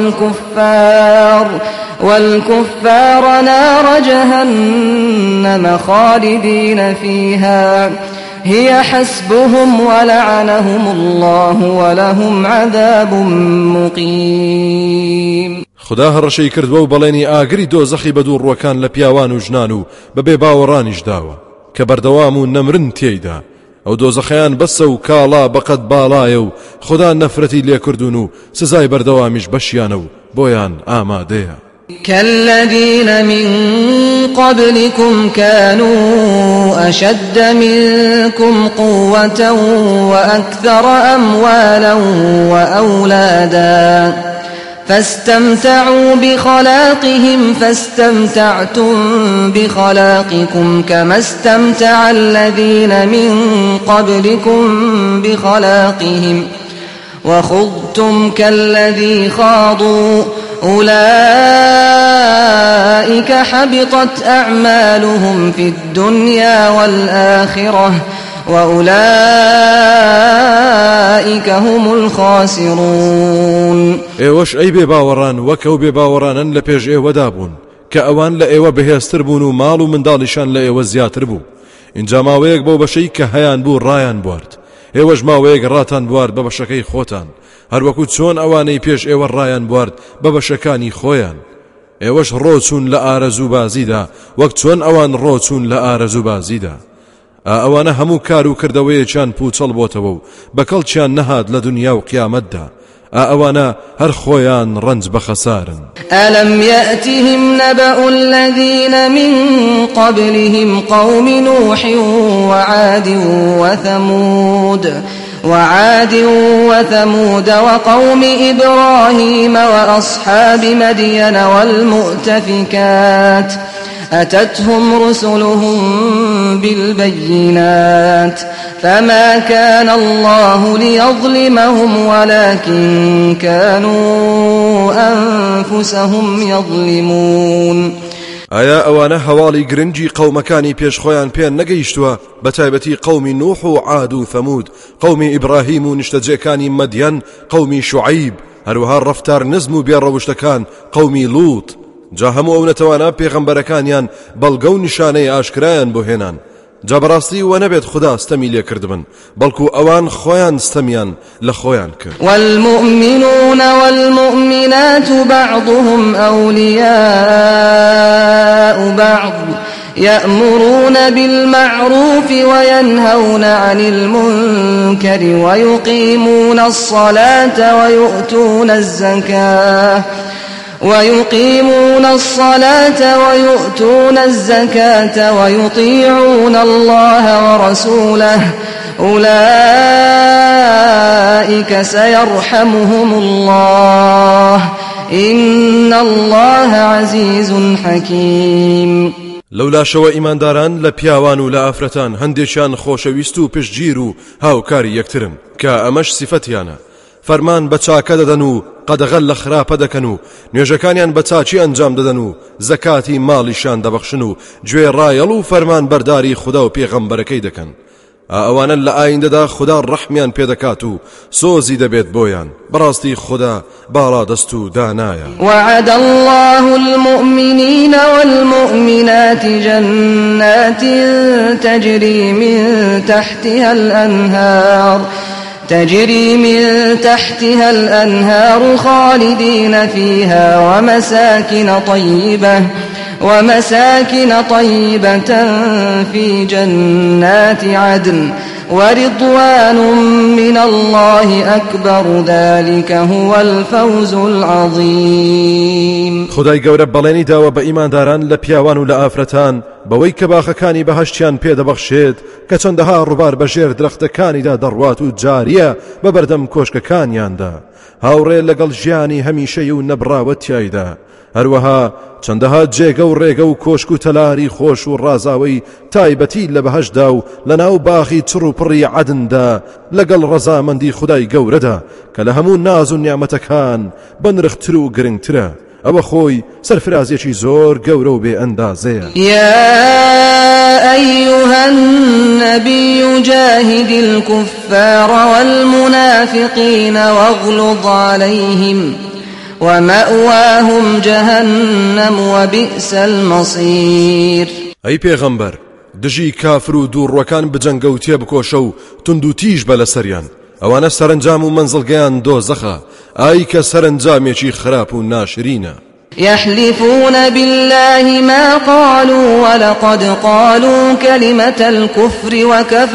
والكفار نار جهنم خالدين فيها هي حسبهم ولعنهم الله ولهم عذاب مقيم. خدا هەڕەشەی کردووە و بەڵێنی ئاگری دۆزەخی بە دووڕوەکان لە پیاوان و ژنان و بەبێ باوەڕانیش داوە کە بەردەوام و نەمرن تێیدا ئەو دۆزەخەیان بەسە و کاڵا بەقەت باڵایە و خدا نەفرەتی لێکردون و سزای بەردەوامیش بەشیانە و بۆیان ئامادەیە. كالذين من قبلكم كانوا أشد منكم قوة وأكثر أموالا وأولادا فاستمتعوا بخلاقهم فاستمتعتم بخلاقكم كما استمتع الذين من قبلكم بخلاقهم وخضتم كالذي خاضوا أولئك حبطت أعمالهم في الدنيا والآخرة وأولئك هم الخاسرون. ئێوەش ئەی بێباوەڕان وەکەو بێباوەڕانن لە پێش ئێوەدا بوون کە ئەوان لە ئێوە بەهێزتر بوون و ماڵ و منداڵیشان لە ئێوە زیاتر بوو اینجا ماوەیەک بۆ بەشەی کە هەیان بوو ڕایان بوارد ئێوەش ماوەیەک ڕاتان بوارد بە بەشەکەی خۆتان هەروەکو چۆن ئەوانەی پێش ئێوە ڕایان بوارد بە بەشەکانی خۆیان ئێوەش ڕۆچون لە ئارەزوو بازیدا وەک چۆن ئەوان ڕۆچون لە ئارەزوو بازیدا ئەوانە هەموو کار و کردەوەیەکیان پوچەڵ بۆتەوە و بەکەڵچیان نەهات لە دنیا و قیامەتدا ئەوانە هەر خۆیان ڕەنج بەخەسارن. ألم يأتهم نبأ الذين من قبلهم قوم نوح وعاد وثمود وقوم إبراهيم وأصحاب مدين والمؤتفكات أتتهم رسلهم بالبينات فما كان الله ليظلمهم ولكن كانوا أنفسهم يظلمون. ئایا ئەوانە هەواڵی گرنگی قەومەکانی پێشخۆیان پێیان نەگەیشتووە بەتایبەتی قەومی نوح و عاد و ثەمود قەومی ئیبراهیم و نیشتەجێکانی مەدیەن قەومی شوعیب هەروەها ڕەفتار نزم و بێڕەوشتەکان قەومی لوط جا هەموو ئەو نەتەوانە پێغەمبەرەکانیان بەڵگە و نیشانەی ئاشکرایان بۆ هێنان جا بەڕاستی وە نەبێت خوددا ستەمی لێ کردبن بەڵکو ئەوان خۆیان ستەمیان لە خۆیان کرد. والمؤمنون والمؤمنات بعضهم أولياء بعض يأمرون بالمعروف وينهون عن المنكر ويقيمون الصلاة ويؤتون الزكاة ويطيعون الله ورسوله أولئك سيرحمهم الله إن الله عزيز حكيم. لولا شەوە ئیمانداران لە پیاوان و لە ئافرەتان هەندێکیان خۆشەویست و پشتگیر و هاوکاری یەکترن کە ئەمەش سیفەتیانە فەرمان بە چاکە دەدەن و قەدەغەل لە خراپە دەکەن و نوێژەکانیان بە چاچی ئەنجام دەدەن و زەکاتی ماڵیشان دەبەخشن و گوێ ڕایەڵ و فەرمان بەرداری خوددا و پێغەمبەرەکەی دەکەن ئەوانە لە ئایندەدا خوددا ڕەحمیان پێدەکات و سۆزی دەبێت بۆیان بەڕاستی خوددا باڵادەست و دانایە. وعد الله المؤمنين والمؤمنات جنات تجري من تحتها الأنهار خالدين فيها ومساكن طيبة في جنات عدن ورضوان من الله أكبر ذلك هو الفوز العظيم. خدای گەورە بەڵێنی داوە بە ئیمانداران لە پیاوان و لە ئافرەتان بەوەی کە باخەکانی بەهەشتیان پێدەبەخشێت کە چەندەها ڕووبار بەژێر درەختەکانیدا دەڕوات و جاریە بە بەردەم کۆشکەکانیاندا هاوڕێ لەگەڵ ژیانی هەمیشەی و نەبراوە تیایدا هەروەها چەندەها جێگە و ڕێگە و کۆشک و تەلاری خۆش و ڕازاوی تایبەتی لە بەهەشدا و لەناو باخی چڕ و پڕی عەدندا لەگەڵ ڕەزامەندی خودای گەورەدا کە لە هەموو ناز و نیعمەتەکان بەنرختر و گرنگترە ئەوە خۆی سەرفرازێکی زۆر گەورە و بێ ئەندازەیە. يا أيها النبي جاهد الكفار والمنافقين واغلظ عليهم ومأواهم جهنم وبئس المصير. ئەی پێغەمبەر دژی کافر و دووڕوەکان بجەنگە و تێبکۆشە و تند و تیژ بە لەسەریان ئەوانە سەرنجام و منزڵگەیان دۆزەخە ئای کە سەرنجامێکی خراپ و ناشرینە. يحلفون بالله ما قالوا ولقد قالوا كلمة الكفر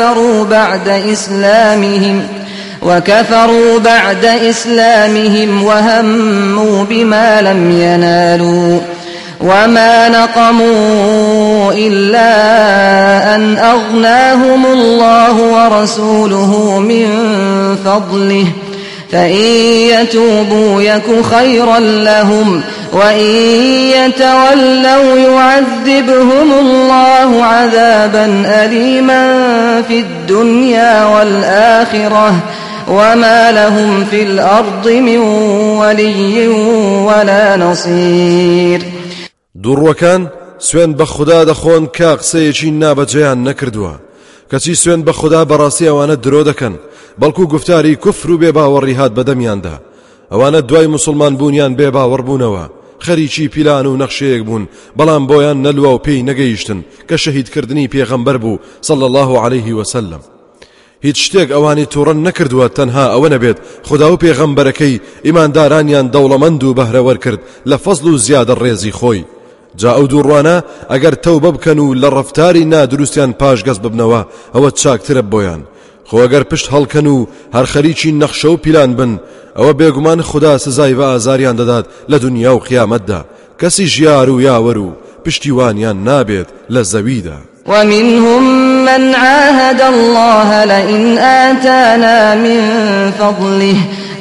وكفروا بعد إسلامهم وهموا بما لم ينالوا وما نقموا إلا أن أغناهم الله ورسوله من فضله فإن يتوبوا يك خيرا لهم وإن يتولوا يعذبهم الله عذابا أليما في الدنيا والآخرة وما لهم في الأرض من ولي ولا نصير. دووڕوەکان سوێن بە خوددا دەخۆن کە قسەیەکی نابەجێیان نەکردووە کەچی سوێن بە خوددا بەڕاستی ئەوانە درۆ دەکەن بەڵکو گفتاری کوفر و بێباوەڕی هات بەدەمیاندا ئەوانە دوای موسڵمان بوونیان بێباوەڕ بوونەوە خەریکی پیلان و نەخشەیەک بوون بەڵام بۆیان نەلووە و پێی نەگەیشتن کە شەهیدکردنی پێغەمبەر بوو صلی الله عليه وسلم. هیچ شتێک ئەوانی تووڕە نەکردووە تەنها ئەوە نەبێت خوددا و پێغەمبەرەکەی ئیماندارانیان دەوڵەمەند و بەهرەوەر کرد لە فەزڵ و زیادە ڕێزی خۆی. جا ئەو دووڕوانە ئەگەر تەوبە بکەن و لە ڕەفتاری نادروستیان پاشگەز ببنەوە ئەوە چاکترە بۆیان. خۆ ئەگەر پشت هەڵکەن و هەر خەریکی نەخشە و پیلان بن ئەوە بێگومان خوددا سزای بە ئازاریان دەدات لە دنیا و قیامەتدا. کەسی ژیار و یاوەر و پشتیوانیان نابێت لە زەویدا. ومنهم من عاهد الله لئن آتانا من فضله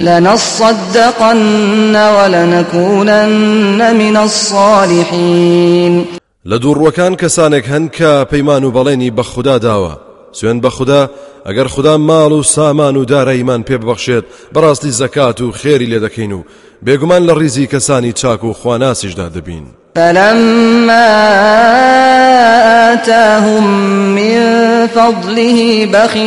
لنصدقن ولنكونن من الصالحين. لدوڕوەکان کەسانێک هەن کە پەیمان و بەڵێنی بە خوددا داوە. سوێن بە خوددا ئەگەر خوددا ماڵ و سامان و داراییمان پێ ببەخشێت بەڕاستی زەکات و خێری لێ دەکەین و بێگومان لە ڕیزی کەسانی چاک و خواناسیشدا دەبین. فلما آتاهم من فضله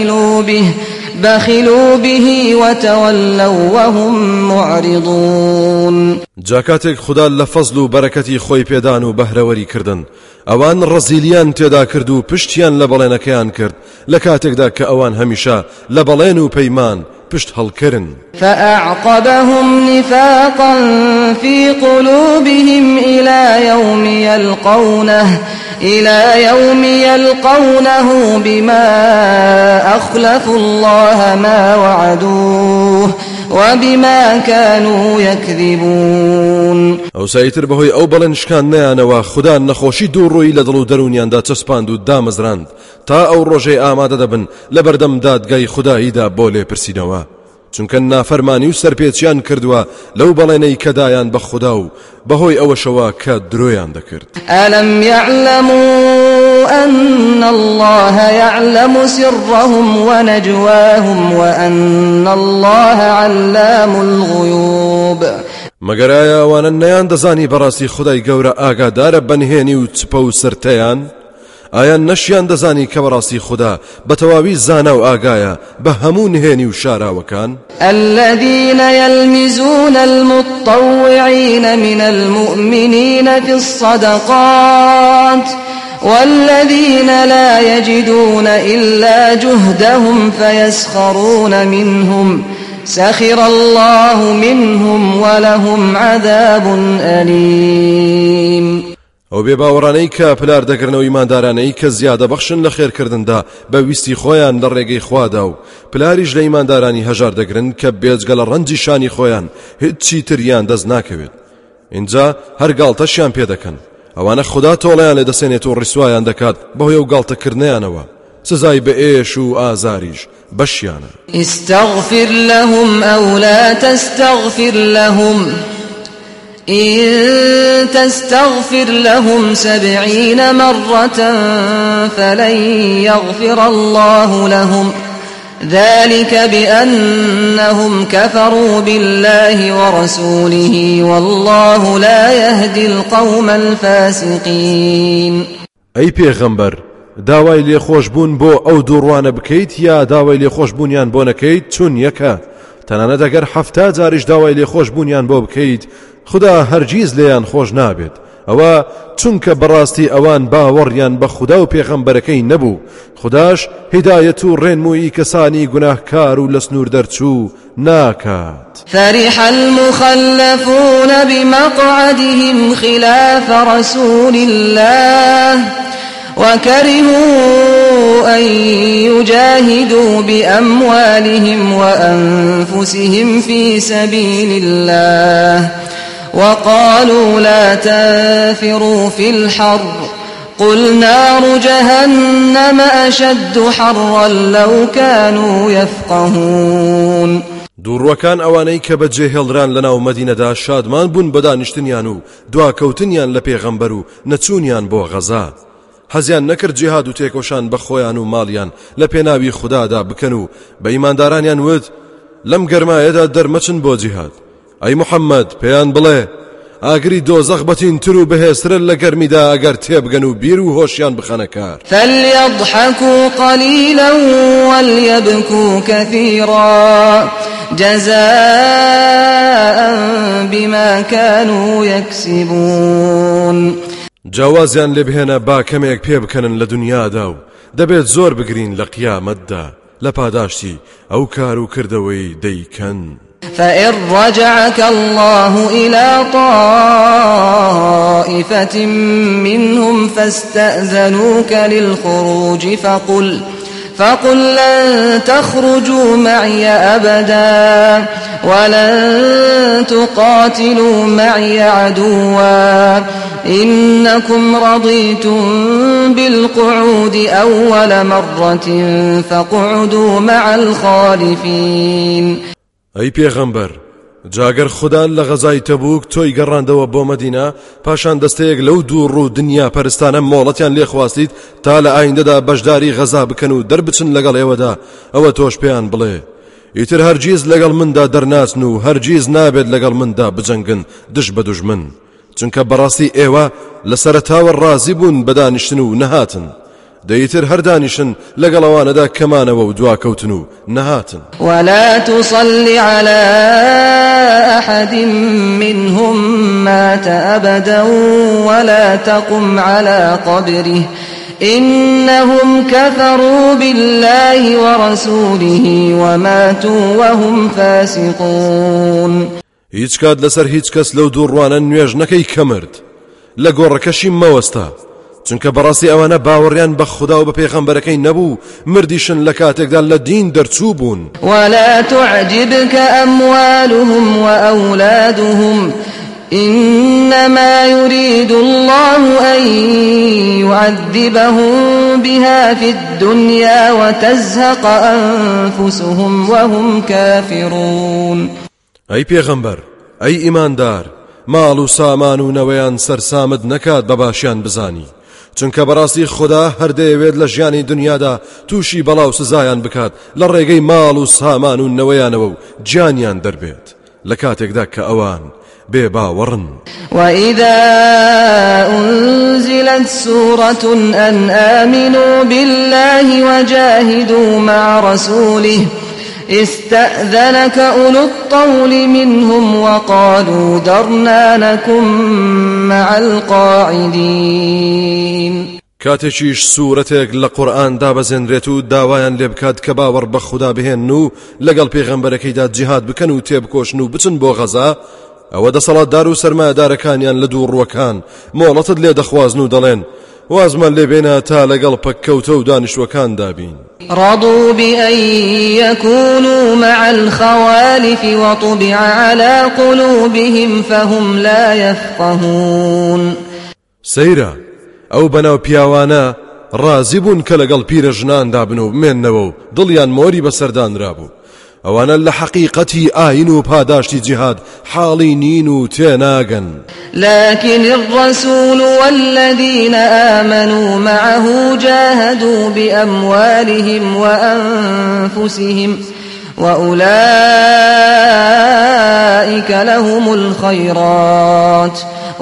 بخلوا به وتولوا وهم معرضون. جاکاتێک خوددا لە فەزڵ و بەرەکەتی خۆی پێدان و بەهرەوەری کردن ئەوان ڕەزیلیان تێدا کرد و پشتیان لە بەڵێنەکەیان کرد لە کاتێکدا کە ئەوان هەمیشە لە بەڵێن و پەیمان پشت هەڵکردن. فأعقبهم نفاقا في قلوبهم إلى يوم يلقونه بما أخلفوا الله ما وعدوه وبما كانوا يكذبون. ئەو سایتر بەهۆی ئەو بەڵێنشکاندنیانەوە خوددا نەخۆشی دووڕووی لە دڵ و دەرونیاندا چەسپاند و دامەزراند تا ئەو ڕۆژەی ئامادە دەبن لە بەردەم دادگای خوداییدا بۆ لێپرسینەوە. چونکە نافەرمانی و سەرپێچیان کردووە لەو بەڵێنەی کەدایان بە خوددا و بەهۆی ئەوەشەوە کە درۆیان دەکرد. ئەلەم يعلموا أن الله يعلم سرهم ونجواهم وأن الله علام الغيوب. مەگەر ئایا ئەوانە نەیان دەزانی بەڕاستی خودای گەورە ئاگادارە بەنهێنی و چپە و سرتەیان؟ ئایا نەشیان دەزانی کە بەڕاستی خوددا بە تەواوی زانا و ئاگایە بە هەموو نهێنی و شاراوەکان؟ الذين يلمزون المتطوعين من المؤمنين في الصدقات والذين لا يجدون إلا جهدهم فيسخرون منهم سخر الله منهم ولهم عذاب أليم. ئەو بێباوەڕانەی کە پلار دەگرنەوە ئیماندارانەی کە زیادە بەخشن لە خێرکردندا بە ویستی خۆیان لە ڕێگەی خوادا و پلاریش لە ئیماندارانی هەژار دەگرن کە بێجگە لە ڕەنجی شانی خۆیان هیچی تریان دەست ناکەوێت. اینجا هەر گاڵتەشیان پێ دەکەن. ئەوانە خوددا تۆڵەیان لێ دەسێنێت و ڕیسوایان دەکات بەهۆی ئەو گاڵتەکردنیانەوە. سزای بە ئێش و ئازاریش بەشیانە. استغفر لهم أو لا تستغفر لهم إن تستغفر لهم 70 مرة فلن يغفر الله لهم ذلك بأنهم كفروا بالله ورسوله والله لا يهدي القوم الفاسقين. أي پیغمبر داوای لێخۆشبوون بۆ ئەو دووڕوانە بکەیت یا داوای لێخۆشبوونیان بۆ نەکەیت چون یەکە. تەنانەت ئەگەر 70 جاریش داوای لێخۆشبوونیان بۆ بکەیت خوددا هەرگیز لێیان خۆش نابێت. ئەوە چونکە بەڕاستی ئەوان باوەڕیان بە خوددا و پێغەمبەرەکەی نەبوو. خودداش هیدایەت و ڕێنمووی کەسانی گوناهکار و لە سنوور دەرچوو ناکات. فرح المخلفون بمقعدهم خلاف رسول الله وكرهوا أن يجاهدوا بأموالهم وأنفسهم في سبيل الله وقالوا لا تنفروا في الحر قل نار جهنم أشد حرا لو كانوا يفقهون. دووڕوەکان ئەوانەی کە بەجێ هێڵدران لەناو مەدینەدا شادمان بوون بە دانیشتنیان و دواکەوتنیان لە پێغەمبەر و نەچوونیان بۆ غەزا. حەزیان نەکرد جیهاد و تێکۆشان بە خۆیان و ماڵیان لە پێناوی خوددادا بکەن و بە ئیماندارانیان وت لەم گەرمایەدا دەرمەچن بۆ جیهاد. ئەی موحەممەد پێیان بڵێ ئاگری دۆزەخ بەتینتر و بەهێزترن لە گەرمیدا ئەگەر تێبگەن و بیر و هۆشیان بخەنە کار. فليضحكوا قليلا وليبكوا كثيرا جزاء بما كانوا يكسبون. جوازیان لێ بهێنە با کەمێک پێ بکەنن لە دنیادا و دەبێت زۆر بگرین لە قیامەتدا لە پاداشتی ئەو کار و کردەوەی دەیکەن. فإن رجعك الله إلى طائفة منهم فاستأذنوك للخروج فقل لن تخرجوا معي أبدا ولن تقاتلوا معي عدوا إنكم رضيتم بالقعود أول مرة فاقعدوا مع الخالفين. ئەی پێغەمبەر، جاگەر خوددا لە غەزای تەبوک تۆی گەڕاندەوە بۆ مەدینە، پاشان دەستەیەک لەو دوور و دنیا پەرستانە مۆڵەتیان لێ خواستیت تا لە ئایندەدا بەشداری غەزا بکەن و دەربچن لەگەڵ ئێوەدا، ئەوە تۆش پێیان بڵێ ئیتر هەرگیز لەگەڵ مندا دەرناچن و هەرگیز نابێت لەگەڵ مندا بجەنگن دژ بە دوژمن، چونکە بەڕاستی ئێوە لە سەرەتاوە ڕازی بوون بەدانیشتن و نەهاتن، دەیتر هەردانیشن لەگەڵەوانەدا کەمانەوە و دواکەوتن و نەهاتن. ولا تصل على أحد منهم مات أبدا ولا تقم على قبره إنهم كفروا بالله ورسوله وماتوا وهم فاسقون. هیچ کات لەسەر هیچ کەس لەو دووڕوانە نوێژ نەکەی کەمرد لە گۆڕەکەشی مەوەستا، چونکە بەڕاستی ئەوانە باوەڕیان بە خوددا و بە پێغەمبەرەکەی نەبوو، مردیشن لە کاتێکدا لە دین دەرچوو بوون. ولا تعجبك أموالهم وأولادهم إنما يريد الله أن يعذبهم بها في الدنيا وتزهق أنفسهم وهم كافرون. ئەی پێغەمبەر، ئەی ئیماندار، ماڵ و سامان و نەوەیان سەرسامت نەکات بە باشیان بزانی، چونکە بەڕاستی خوددا هەردەیەوێت لە ژیانی دنیادا تووشی بەڵاو سزایان بکات لە ڕێگەی ماڵ و سامان و نەوەیانەوە و گیانیان دەربێت لە کاتێکدا کە ئەوان بێباوەڕن. وإذا أنزلت سورة أن آمنوا بالله وجاهدوا مع رسوله استأذنك أولو الطول منهم وقالوا ذرنا نكن مع القاعدين. کاتێکیش سوورەتێک لە قورئان دابەزێنرێت و داوایان لێ بکات کە باوەڕ بە خوددا بهێن و لەگەڵ پێغەمبەرەکەیدا جیهاد بکەن و تێبکۆشن و بچن بۆ غەزا، ئەوە دەسەڵاتدار و سەرمایەدارەکانیان لە دووڕوەکان مۆڵەتت لێ دەخوازن و دەڵێن وازمان لێبێنە تا لەگەڵ پەککەوتە و دانیشتوەکان دابین. رضوا بأن يكونوا مع الخوالف وطبع على قلوبهم فهم لا يفقهون. سەیرە ئەو بەناو پیاوانە ڕازی بوون کە لەگەڵ پیرە ژنان دابن و بمێننەوە و دڵیان مۆری بەسەردانرابوو، ئەوانە لە حەقیقەتی ئاین و پاداشتی جیهاد حاڵی نین و تێناگەن. لكن الرسول والذين آمنوا معه جاهدوا بأموالهم وأنفسهم وأولئك لهم الخيرات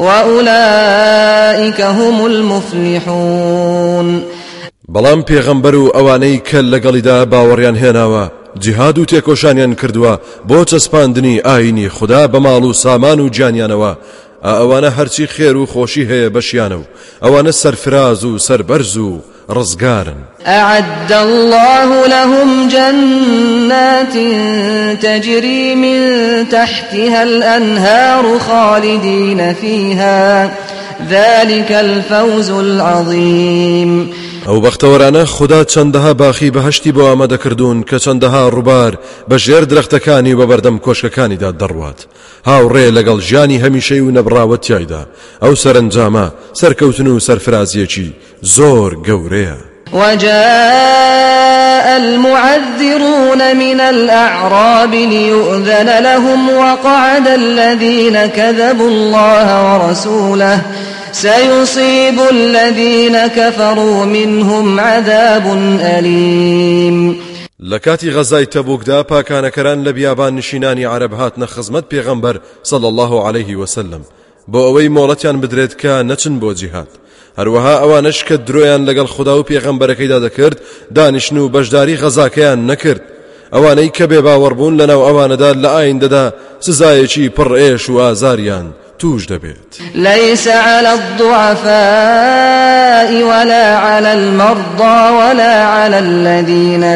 وأولئك هم المفلحون. بەڵام پێغەمبەر و ئەوانەی کە لەگەڵیدا باوەڕیان هێناوە جیهاد و تێکۆشانیان کردووە بۆ چەسپاندنی ئاینی خوددا بە ماڵ و سامان و جانیانەوە، ئەوانە هەرچی خێر و خۆشی هەیە بەشیانە و ئەوانە سەرفراز و سەربەرز و ڕزگارن. أعد الله لهم جنات تجري من تحتها الأنهار خالدين فيها ذلك الفوز العظيم. ئەو بەختەوەرانە خوددا چەندەها باخی بەهەشتی بۆ ئامادەکردوون کە چەندەها ڕووبار بە ژێر درەختەکانی و بەبەردەم کۆشکەکانیدا دەڕوات، هاوڕێ لەگەڵ ژیانی هەمیشەی و نەبڕاوە تیایدا. ئەو سەرنجامە سەرکەوتن و سەرفرازیەکی زۆر گەورەیە. وجاء المعذرون من الأعراب ليؤذن لهم وقعد الذين كذبوا الله ورسوله سيصيب الذين كفروا منهم عذاب أليم. لكاتي غزاي تبوكدا پاکانەکەران لە بیابان نشینانی عرب هاتنە خزمەت پێغەمبەر صلى الله عليه وسلم بۆ ئەوەی مۆڵەتیان بدرێت کە نەچن بۆ جیهاد. هەروەها ئەوانش کە درۆیان لەگەڵ خوددا و پێغەمبەرەکەیدا دەکرد دانیشتن و بەشداری غەزاکەیان نەکرد، ئەوانەی کە بێباوەڕبوون لەناو ئەوانەدا لە ئایندەدا سزایەکی پڕئێش و ئازاریان توش دەبێت. ليس على الضعفاء ولا على المرضى ولا على الذين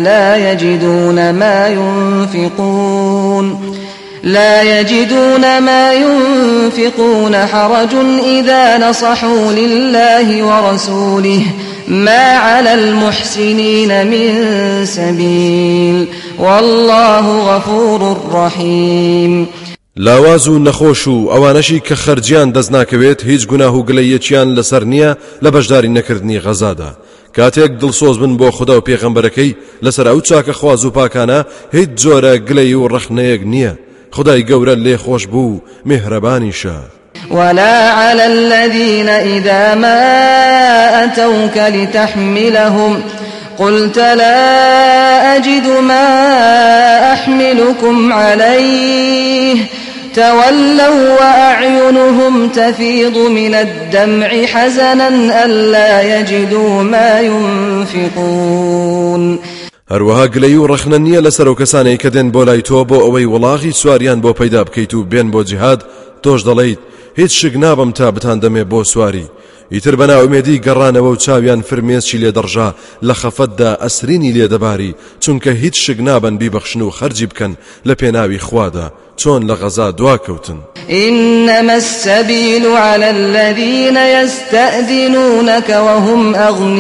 لا يجدون ما ينفقون حرج إذا نصحوا لله ورسوله ما على المحسنين من سبيل والله غفور رحيم. لاواز و نەخۆش و ئەوانەشی کە خەرجیان دەستناکەوێت هیچ گوناه و گلەیەکیان لەسەر نییە لە بەشداری نەکردنی غەزادا. کاتێک دڵسۆز بن بۆ خوددا و پێغەمبەرەکەی لەسەر ئەو چاکە خواز و پاکانە هیچ جۆرە گلەی و ڕەخنەیەک نییە. خدای گەورە لێ خۆش بوو میهرەبانیشە. ولا على الذين إذا ما أتوك لتحملهم قلت لا أجد ما أحملكم عليه تولوا وأعينهم تفيض من الدمع حزنا ألا يجدوا ما ينفقون. هەروەها گلەی و ڕەخنە نییە لەسەر ئەو کەسانەی کە دێن بۆ لای تۆ بۆ ئەوەی وڵاغی سواریان بۆ پەیدا بکەیت و بێن بۆ جیهاد تۆش دەڵێیت هیچ شک نابم تا بتاندەمێ بۆ سواری. ئیتر بەنا ئومێدی گەڕانەوە و چاویان فرمێسکی لێ دەڕژا لە خەفەتدا ئەسرینی لێدەباری چونکە هیچ شک نابن بیبەخشن و خەرجی بکەن لە پێناوی خوادا چۆن لە غەزا دواکەوتن. إنما السبيل على الذين يستأذنونك وهم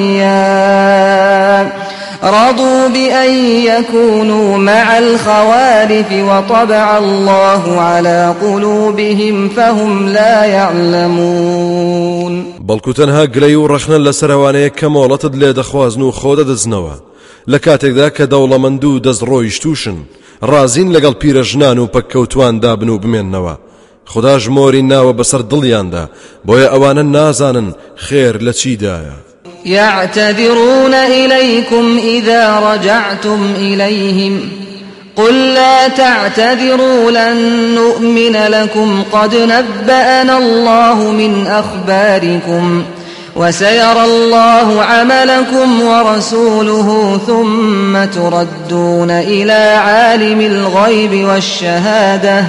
أغنياء رضوا بأن يكونوا مع الخوالف وطبع الله على قلوبهم فهم لا يعلمون. بەڵکو تەنها گلەی و ڕەخنە لەسەرەوانەیە کە مۆڵەتت لێ دەخوازن و خۆ دەدەزنەوە لە کاتێکدا کە دەوڵەمەند و دەستڕۆیشتوشن ڕازین لەگەڵ پیرەژنان و پەککەوتواندا بن و بمێننەوە. خدا ژمۆری ناوە بەسەر دڵیاندا بۆیە ئەوانە نازانن خێر لە چیدایە. يعتذرون إليكم إذا رجعتم إليهم قل لا تعتذروا لن نؤمن لكم قد نبأنا الله من أخباركم وسيرى الله عملكم ورسوله ثم تردون إلى عالم الغيب والشهادة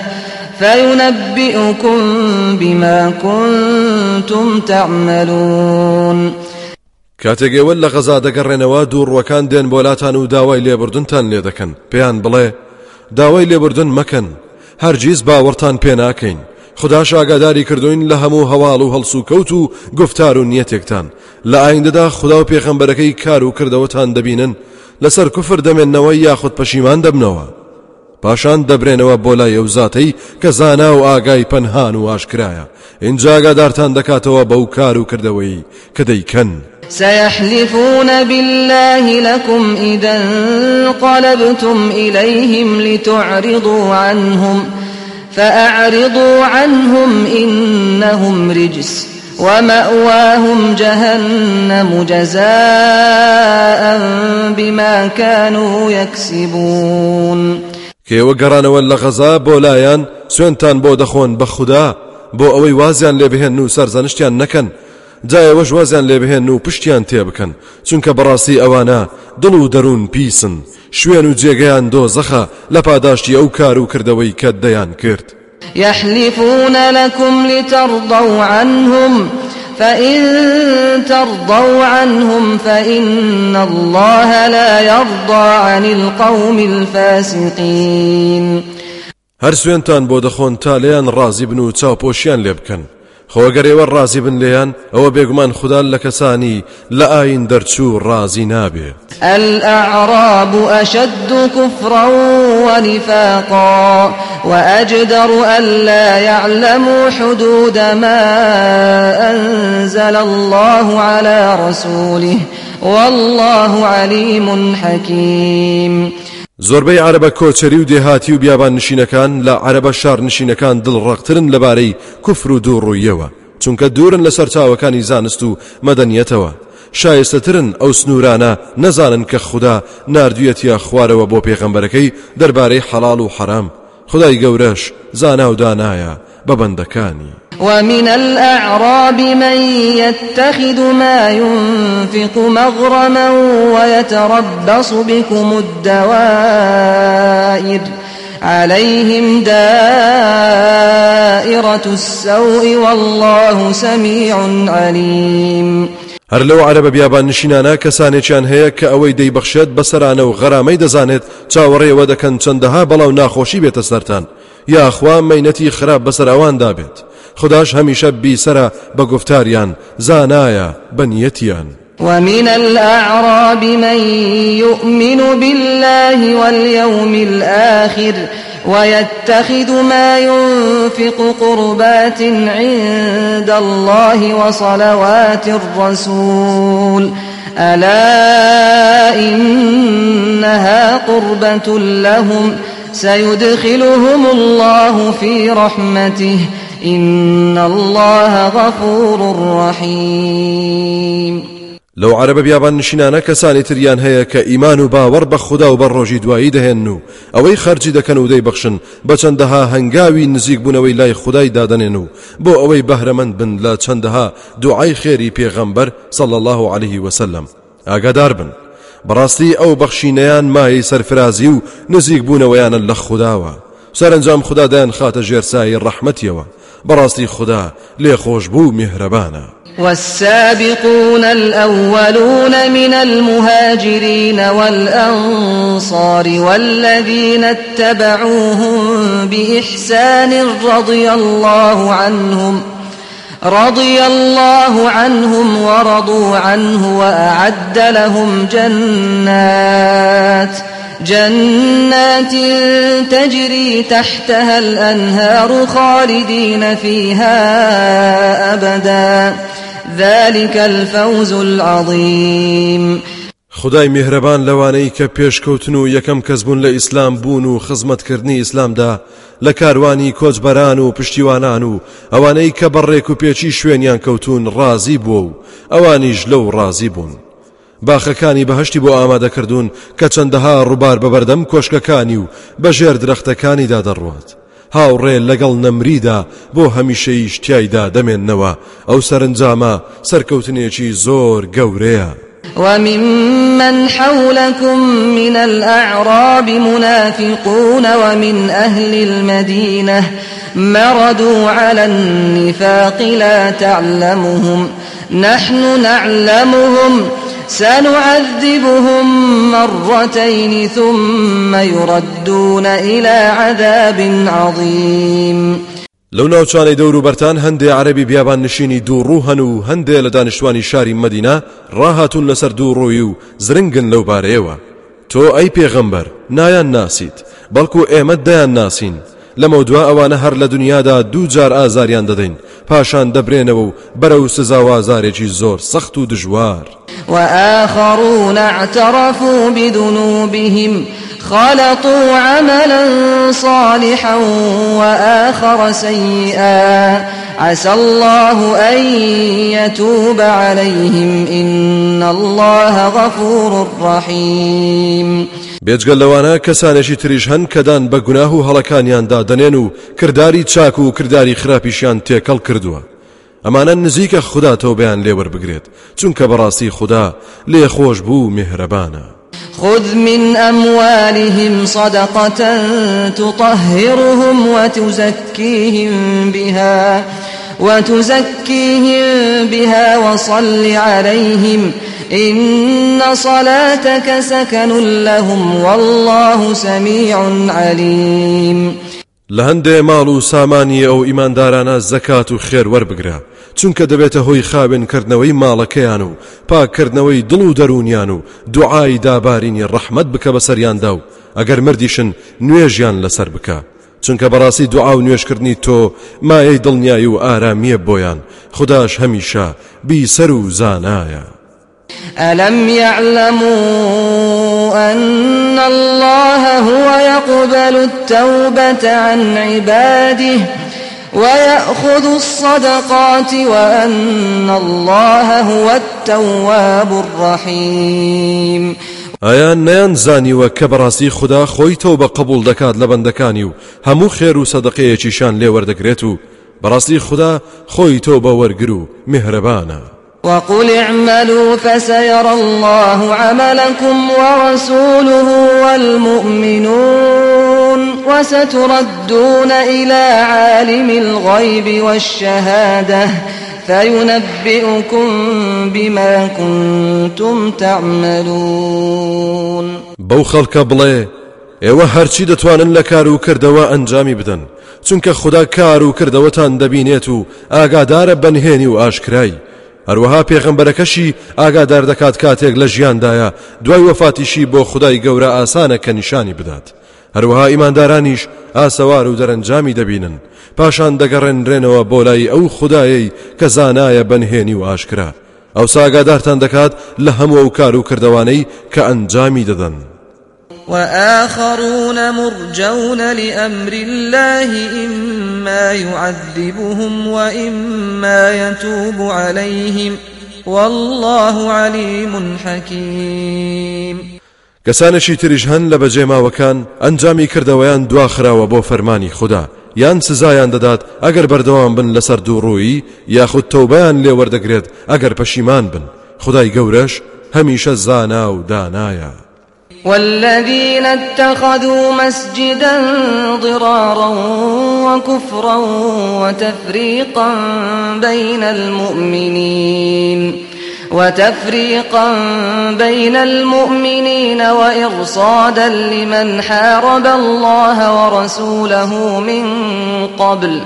فينبئكم بما كنتم تعملون. کاتێک ئێوە لە غەزا دەگەڕێنەوە دووڕوەکان دێن بۆلاتان و داوای لێبوردنتان لێ دەکەن پێیان بڵێ داوای لێبوردن مەکەن هەرگیز باوەڕتان پێ ناکەین. خداش ئاگاداری کردوین لە هەموو هەواڵ و هەڵس و کەوت و گفتار و نیەتێکتان. لە ئایندەدا خدا و پێغەمبەرەکەی کار و کردەوەتان دەبینن لەسەر کوفر دەمێننەوە یاخود پەشیمان دەبنەوە پاشان دەبرێنەوە بۆ لای ئەو زاتەی کە زانا و ئاگای پەنهان و ئاشکرایە. اینجا ئاگادارتان دەکاتەوە بەو کار و کردەوەی کە دەیکەن. سيحلفون بالله لكم إذا انقلبتم إليهم لتعرضوا عنهم فأعرضوا عنهم إنهم رجس ومأواهم جهنم جزاء بما كانوا يكسبون. کێوە گەڕانەوە لە غەزا بۆ لایەن سوێنتان بۆ دەخۆن بە خوددا بۆ ئەوەی وازیان لێ بهێن و سەرزانشتیان نەکەن جایەوەش وازیان لێ بهێن و پشتیان تێ بکەن چونکە بەڕاستی ئەوانە دڵ و دەروون پیسن شوێن و جێگەیان دۆزەخە لە پاداشتی ئەو کار و کردەوەی کە دەیان کرد. يحلفون لكم لترضوا عنهم فإن ترضوا عنهم فإن الله لا يرضى عن القوم الفاسقين. هەر سوێنتان بۆ دەخۆن تا لێیان ڕازی بن و چاوپۆشیان لێ بکەن خۆگەرێوە ڕازی بن لێیان ئەوە بێگومان خوددا لە کەسانی لە ئاین دەرچوو ڕازی نابێت. الأعراب أشد كفرا ونفاقا وأجدر ألا يعلموا حدود ما أنزل الله على رسوله والله عليم حكيم. زۆربەی عەرەبە کۆچەری و دێهاتی و بیابان نشینەکان لە عەرەبە شار نشینەکان دڵڕەقترن لەبارەی کوفر و دووڕوویەوە چونکە دوورن لەسەر چاوەکانی زانست و مەدەنیەتەوە شایستەترن ئەو سنوورانە نەزانن کە خوددا ناردویەتیە خوارەوە بۆ پێغەمبەرەکەی دەربارەی حەڵاڵ و حەرام خدای گەورەش زانا و دانایە بە بەندەکانی. ومن الأعراب من يتخذ ما ينفق مغرما ويتربص بكم الدوائر عليهم دائرة السوء والله سميع عليم. هەر لەو عەرەبە بیابان نشینانە کەسانێکیان هەیە کە ئەوەی دەیبەخشێت بەسەرانە و غەرامەی دەزانێت چاوەڕێوە دەکەن چەندەها بەڵاو ناخۆشی بێتە سەرتان یاخوا مەینەتی خراپ بەسەر ئەواندا بێت خداش هەمیشە بیسەرە بە گفتاریان زانایە بە نیەتیان. ومن الأعراب من يؤمن بالله واليوم الآخر ويتخذ ما ينفق قربات عند الله وصلوات الرسول ألا إنها قربة لهم سيدخلهم الله في رحمته إن الله غفور رحيم. لو عرب بیابان نشینانە کەسانی تریان هەیە کە ئیمان و باوەڕ بە خوددا و بە ڕۆژی دوایی دەهێن و ئەوەی خەرجی دەکەن و دەیبەخشن بە چەندەها هەنگاوی نزیک بوونەوەی لای خودای دادەنێن و بۆ ئەوەی بەهرەمەند بن لە چەندەها دوعای خێری پێغەمبەر صلی الله عليه وسلم. ئاگادار بن بەڕاستی ئەو بەخشینەیان مای سەرفرازی و نزیک بوونەوەیانە لە خودداوە سەرنجام خوددا دایان خاتە ژێرسایی ڕەحمەتیەوە بەڕاستی خوددا لێخۆش بوو میهرەبانە. والسابقون الأولون من المهاجرين والأنصار والذين اتبعوهم بإحسان رضي الله عنهم ورضوا عنه وأعد لهم جنات تجري تحتها الأنهار خالدين فيها أبدا ذلك الفوز العظيم. خدای میهرەبان لەوانەی کە پێشکەوتن و یەکەم کەس بوون لە ئیسلام بوون و خزمەتکردنی ئیسلامدا لە کاروانی کۆچبەران و پشتیوانان و ئەوانەی کە بەڕێک و پێچی شوێنیان کەوتون ڕازی بووە و ئەوانیش لەو ڕازی بوون. باخەکانی بەهشتی بۆ ئامادەکردوون کە چەندەها ڕووبار بەبەردەم کۆشکەکانی و بەژێر درەختەکانیدا دەڕوات هاوڕێ لەگەڵ نەمریدا بۆ هەمیشەیش تیایدا دەمێننەوە ئەو سەرنجامە سەرکەوتنێکی زۆر گەورەیە. وممن حولكم من الأعراب منافقون ومن أهل المدينة مردوا على النفاق لا تعلمهم نحن نعلمهم سنعذبهم مرتين ثم يردون إلى عذاب عظيم. لو ناوچانەی دەور و بەرتان هەندێ عەرەبی بیابان نشینی دووڕوو هەن و هەندێ لە دانیشتوانی شاری مەدینە ڕاهاتون لەسەر دووڕووی و زرنگن لەو بارەیەوە. تۆ ئەی پێغەمبەر نایان ناسیت بەڵکو ئێمە دەیان ناسین لەمە دوا ئەوانە هەر لە دنیادا دوو جار ئازاریان دەدەین پاشان دەبرێنەوە و بەرەو سزا و ئازارێکی زۆر سەخت و دژوار. وآخرون اعترفوا بذنوبهم خلطوا عملا صالحا وآخر سيئا عسى الله أن يتوب عليهم إن الله غفور رحيم. بێجگەل لەوانە کەسانێکی تریش هەن کەدان بە گوناه و هەڵەکانیاندا دەنێن و کردداری چاک و کردداری خراپیشیان تێکەڵ کردووە ئەمانە نزیکە خوددا تۆبیان لێوەربگرێت چونکە بەڕاستی خوددا لێخۆش بوو میهرەبانە. خذ من أموالهم صدقة تطهرهم وتزكيهم بها وصل عليهم إن صلاتك سكن لهم والله سميع عليم. لهندێ ماڵ و سامانی ئەو ئیماندارانە زەکات و خێر وەربگرە چونکە دەبێتە هۆی خاوێنکردنەوەی ماڵەکەیان و پاکردنەوەی دڵ و دەرونیان و دوعای دابارینی ڕەحمەت بکە بەسەریاندا و ئەگەر مردیشن نوێژیان لەسەر بکە چونکە بەڕاستی دوعا و نوێژکردنی تۆ مایەی دڵنیایی و ئارامیە بۆیان خوداش هەمیشە بیسەر و زانایە. ألم يعلموا أن الله هو يقبل التوبة عن عباده ويأخذ الصدقات وأن الله هو التواب الرحيم. ئایان نەیانزانیوە کە بەڕاستی خوددا خۆی تەوبە قبول دەکات لە بەندەکانی و هەموو خێر و سەدەقەیەکیشان لێوەردەگرێت و بەڕاستی خوددا خۆی تەوبە وەرگر و میهرەبانە. وقل اعملوا فسيرى الله عملكم ورسوله والمؤمنون وستردون إلى عالم الغيب والشهادة فينبئكم بما كنتم تعملون. بەو خەڵکە بڵێ ئێوە هەرچی دەتوانن لە کار و کردەوە ئەنجامی بدەن، چونکە خوددا کار و کردەوەتان دەبینێت و ئاگادارە بەنهێنی و ئاشکرای. هەروەها پێغەمبەرەکەشی ئاگادار دەکات کاتێک لە ژیاندایە دوای وەفاتیشی بۆ خودای گەورە ئاسانە کە نیشانی بدات. هەروەها ئیماندارانیش ئاسەوار و دەرەنجامی دەبینن، پاشان دەگەڕێنرێنەوە بۆ لای ئەو خودایەی کە زانایە بەنهێنی و ئاشکرا. ئەو ئاگادارتان دەکات لە هەموو ئەو کار و کردەوانەی کە ئەنجامی دەدەن. وآخرون مرجون لأمر الله إما يعذبهم وإما يتوب عليهم والله عليم حكيم. کەسانێکی تریش هەن لە بەجێماوەکان ئەنجامی کردەوەیان دواخراوە بۆ فەرمانی خوددا، یان سزایان دەدات ئەگەر بەردەوام بن لەسەر دووڕووی، یاخود تەوبەیان لێ وەردەگرێت ئەگەر پەشیمان بن. خودای گەورەش هەمیشە زانا و دانایە. والذين اتخذوا مسجدا ضرارا وكفرا وتفريقا بين المؤمنين وإرصادا لمن حارب الله ورسوله من قبل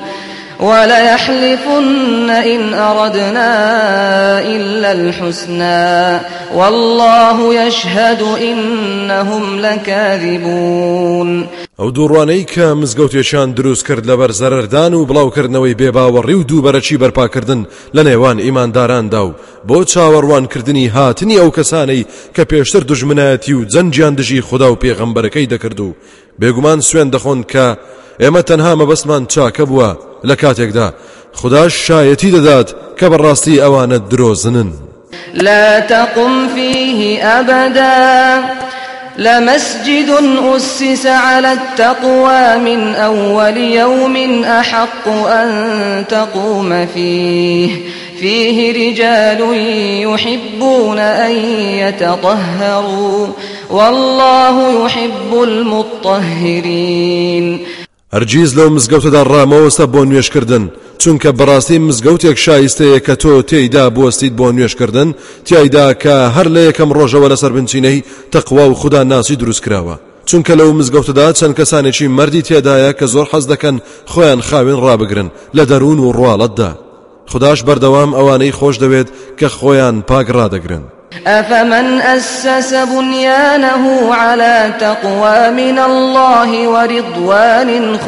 وليحلفن إن أردنا إلا الحسنى والله يشهد إنهم لكاذبون. ئەو دووڕوانەی کە مزگەوتێکیان دروست کرد لەبەر زەرەردان و بڵاوکردنەوەی بێباوەڕی و دووبەرەچی بەرپاکردن لە نێوان ئیمانداراندا و بۆ چاوەڕوانکردنی هاتنی ئەو کەسانەی کە پێشتر دوژمنایەتی و جەنجیان دژی خوددا و پێغەمبەرەکەی دەکرد و بێگومان سوێن دەخۆن کە ئێمە تەنها مەبەستمان چاکە بووە لە کاتێکدا خودداش شایەتی دەدات کە بەڕاستی ئەوانە درۆزنن. لا تقم فيه أبدا لمسجد أسس على التقوى من أول يوم أحق أن تقوم فيه رجال يحبون أن يتطهروا والله يحب المطهرين. هەرگیز لەو مزگەوتەدا ڕامەوەستە بۆ نوێشکردن، چونکە بەڕاستی مزگەوتێک شایستەیە کە تۆ تێیدا بوەستیت بۆ نوێشکردن، تیایدا کە هەر لە یەکەم ڕۆژەوە لەسەر بنچینەی تەقوا و خوددا ناسی دروست کراوە. چونکە لەو مزگەوتەدا چەند کەسانێکی مەردی تێدایە کە زۆر حەز دەکەن خۆیان خاوێن ڕابگرن لە دەروون و ڕواڵەتدا. خودداش بەردەوام ئەوانەی خۆش دەوێت کە خۆیان پاک ڕادەگرن. أفمن أسس بنيانه على تقوى من الله ورضوان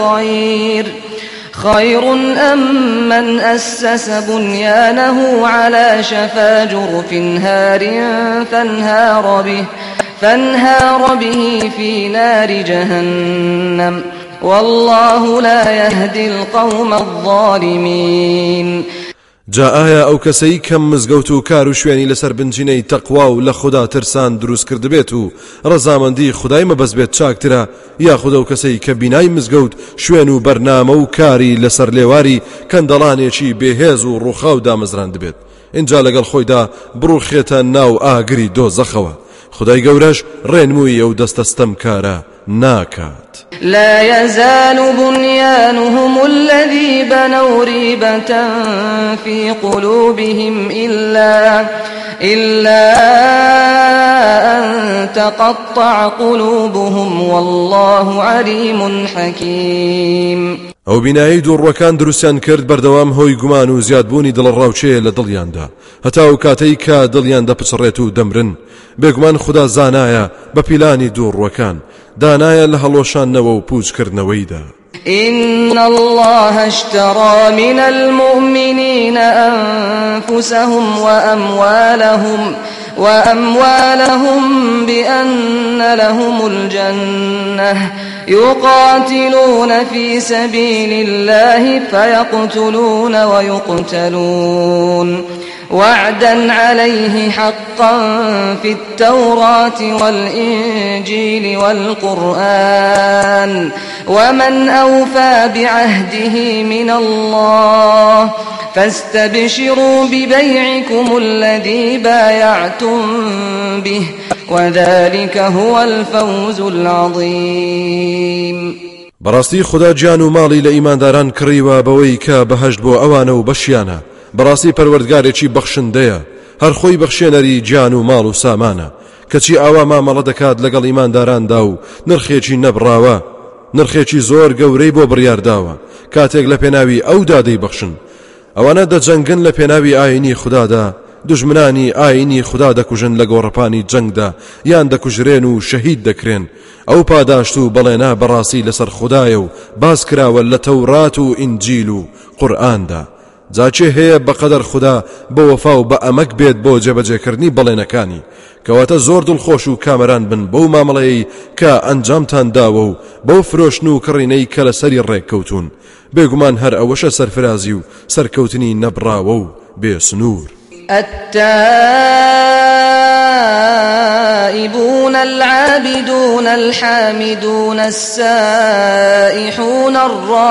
خير أم من أسس بنيانه على شفا جرف هار فانهار به في نار جهنم والله لا يهدي القوم الظالمين. جا ئایا ئەو کەسەی کەم مزگەوت و کار و شوێنی لەسەر بنچینەی تەقوا و لە خوددا ترسان دروست کرد بێت و ڕەزامەندی خودای مەبەست بێت چاکترە، یاخود ئەو کەسەی کە بینای مزگەوت شوێن و بەرنامە و کاری لەسەر لێواری کەندەڵانێکی بێهێز و ڕووخاو دامەزراند بێت، اینجا لەگەڵ خۆیدا بڕوخێتە ناو ئاگری دۆزەخەوە. خودای گەورەش ڕێنمووی ئەو دەستەستەم کارە ناکات. لا يزال بنيانهم الذي بنوا ريبة في قلوبهم إلا أن تقطع قلوبهم والله عليم حكيم. ئەو بینایی دووڕوەکان دروستیان کرد بەردەوام هۆی گومان و زیادبوونی دڵڕاوچەیە لە دڵیاندا، هەتا ئەو کاتەی کە دڵیان دەپچڕێت و دەمرن. بێگومان خوددا زانایە بە پیلانی دووڕوەکان، دانایە لە هەڵۆشانەوە و پوچکردنەوەیدا. إن الله اشترى من المؤمنين أنفسهم وأموالهم بأن لهم الجنة يقاتلون في سبيل الله فيقتلون ويقتلون وعدا عليه حقا في التوراة والإنجيل والقرآن ومن أوفى بعهده من الله فاستبشروا ببيعكم الذي بايعتم به وذلك هو الفوز العظيم. بەڕاستی خوددا گیان و ماڵی لە ئیمانداران کڕیوە بەوەی کە بەهەشت بۆ ئەوانە و بەشیانە بەڕاستی پەروەردگارێکی بەخشندەیە هەر خۆی بەخشێنەری گیان و ماڵ و سامانە کەچی ئاوا مامەڵە دەکات لەگەڵ ئیمانداراندا و نرخێکی نەبڕاوە نرخێکی زۆر گەورەی بۆ بڕیارداوە کاتێک لە پێناوی ئەو دادەی بەخشن ئەوانە دەجەنگن لە پێناوی ئاینی خوددادا دژمنانی ئاینی خوددا دەکوژن لە گۆڕەپانی جەنگدا یان دەکوژرێن و شەهید دەکرێن ئەو پاداشت و بەڵێنا بەڕاستی لەسەر خوددایە و باز کراوە لە تەورات و ئینجیل و قورئاندا جاچێ هەیە بەقەدەر خوددا بە وەفا و بە ئەمەک بێت بۆ جێبەجێکردنی بەڵێنەکانی کەواتە زۆر دڵخۆش و کامەران بن بەو مامەڵەیەی کە ئەنجامتان داوە و بەو فرۆشن و کڕینەی کە لە سەری ڕێککەوتون بێگومان هەر ئەوەشە سەرفرازی و سەرکەوتنی نەبڕاوە و بێسنوور التائبون العابدون الحامدون السائحون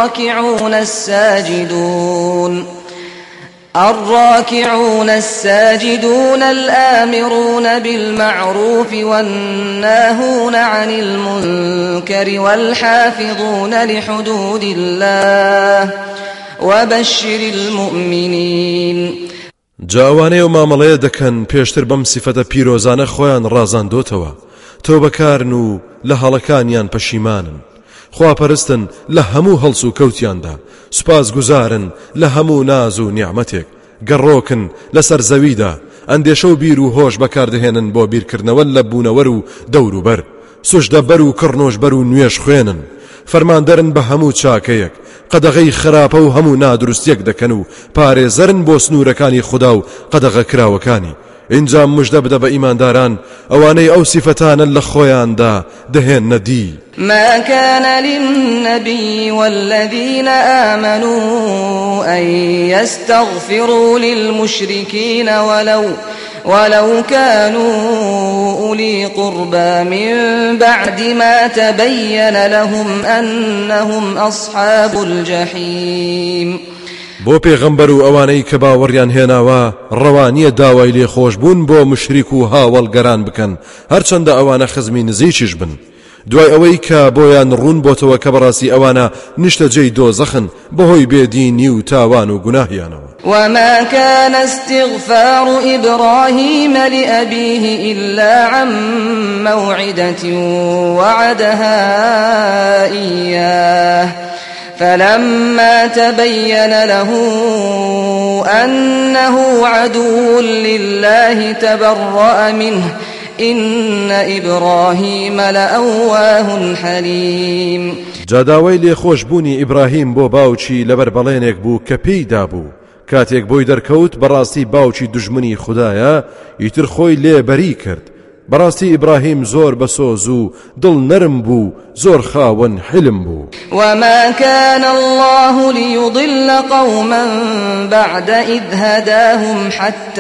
الراكعون الساجدون الآمرون بالمعروف والناهون عن المنكر والحافظون لحدود الله وبشر المؤمنين جاوانەیە و مامەڵەیە دەکەن پێشتر بەم سیفەتە پیرۆزانە خۆیان ڕازاندۆتەوە تۆبەکارن و لە هەڵەکانیان پەشیمانن خواپەرستن لە هەموو هەڵس و کەوتیاندا سوپاس گوزارن لە هەموو ناز و نیعمەتێک گەڕۆکن لەسەر زەویدا ئەندێشە و بیر و هۆش بەکاردەهێنن بۆ بیرکردنەوە لە بوونەوەر و دەوروبەر سوشدەبەر و کڕنۆشبەر و نوێش خوێنن فەرماندەرن بە هەموو چاکەیەک قەدەغەی خراپە و هەموو نادروستیەک دەکەن و پارێزەرن بۆ سنوورەکانی خوددا و قەدەغە کراوەکانی اینجا مژدە بدە بە ئیمانداران ئەوانەی ئەو سیفەتانە لە خۆیاندا دەهێنە دی ما كان للنبي والذين آمنوا أن يستغفروا للمشركين ولو كانوا أولي قربى من بعد ما تبين لهم أنهم أصحاب الجحيم بۆ پێغەمبەر و ئەوانەی کە باوەڕیان هێناوە ڕەوانیە داوای لێخۆشبوون بۆ مشریک و هاوڵگەران بکەن هەرچەندە ئەوانە خزمی نزیکیش بن دوای ئەوەی کە بۆیان ڕوون بۆتەوە کە بەڕاستی ئەوانە نیشتەجێی دۆزەخن بەهۆی بێدینی و تاوان و گوناهیانەوە وما كان استغفار إبراهيم لأبيه إلا عن موعدة وعدها إياه فلما تبين له أنه عدو لله تبرأ منه إن إبراهيم لأواه حليم جاداوەی لێخۆشبوونی ئیبراهیم بۆ باوکی لەبەر بەڵێنێک بوو کە پێی دابوو کاتێک بۆی دەرکەوت بەڕاستی باوکی دژمنی خوددایە ئیتر خۆی لێبەری کرد بەڕاستی ئیبراهیم زۆر بەسۆز و دڵ نەرم بوو زۆر خاوەن حلم بوو وما كان الله ليضل قوما بعد إذ هداهم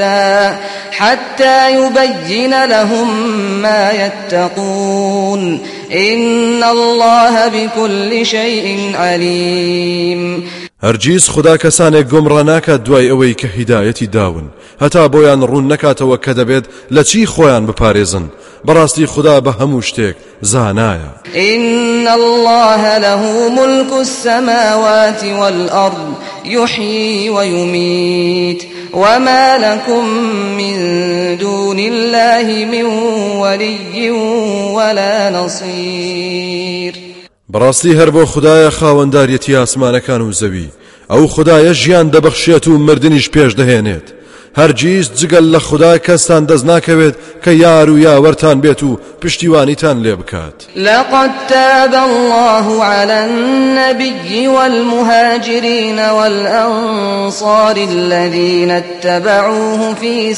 حتى يبين لهم ما يتقون إن الله بكل شيء عليم هەرگیز خوددا کەسانێک گۆمڕە ناکات دوای ئەوەی کە هیدایەتی داون هەتا بۆیان ڕوون نەکاتەوە کە دەبێت لە چی خۆیان بپارێزن بەڕاستی خوددا بە هەموو شتێک زانایە إن الله له ملك السماوات والأرض يحيي ويميت وما لكم من دون الله من ولي ولا نصير بەڕاستی هەر بۆ خوددایە خاوەنداریەتی ئاسمانەکان و زەوی ئەو خوددایە ژیان دەبەخشێت و مردنیش پێش دەهێنێت هەرگیز جگەل لە خوددا کەستان دەست ناکەوێت کە یار و یاوەرتان بێت و پشتیوانیتان لێ بکات لقد تاب الله على النبي والمهاجرين والأنصار الذين اتبعوه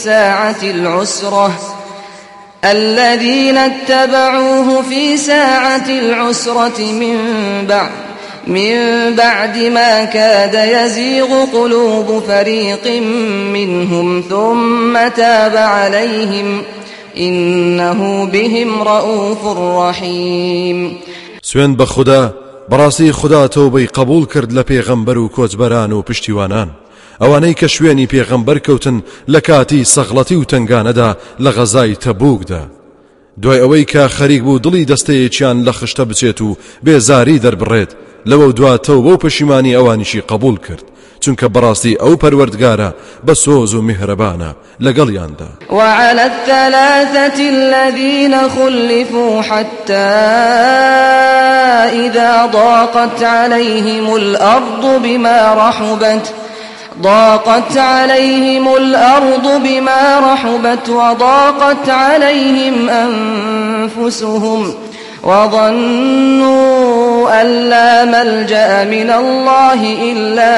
في ساعة العسرة من بعد ما كاد يزيغ قلوب فريق منهم ثم تاب عليهم إنه بهم رؤوف رحيم سوێن بە خوددا بەڕاستی خوددا تۆبەی قبول کرد لە پێغەمبەر و کۆچبەران و پشتیوانان ئەوانەی کە شوێنی پێغەمبەر کەوتن لە کاتی سەغڵەتی و تنگانەدا لە غەزای تەبوکدا دوای ئەوەی کە خەریک بوو دڵی دەستەیەکیان لە خشتە بچێت و بێزاری دەربڕێت لەوە دواتەوە بۆ پەشیمانی ئەوانیشی قبول کرد چونکە بەڕاستی ئەو پەروەردگارە بە سۆز و میهرەبانە لەگەڵیاندا. وعلى الثلاثة الذين خلفوا حتى إذا ضاقت عليهم الأرض بما رحبت وضاقت عليهم أنفسهم وظنوا أن لا ملجأ من الله إلا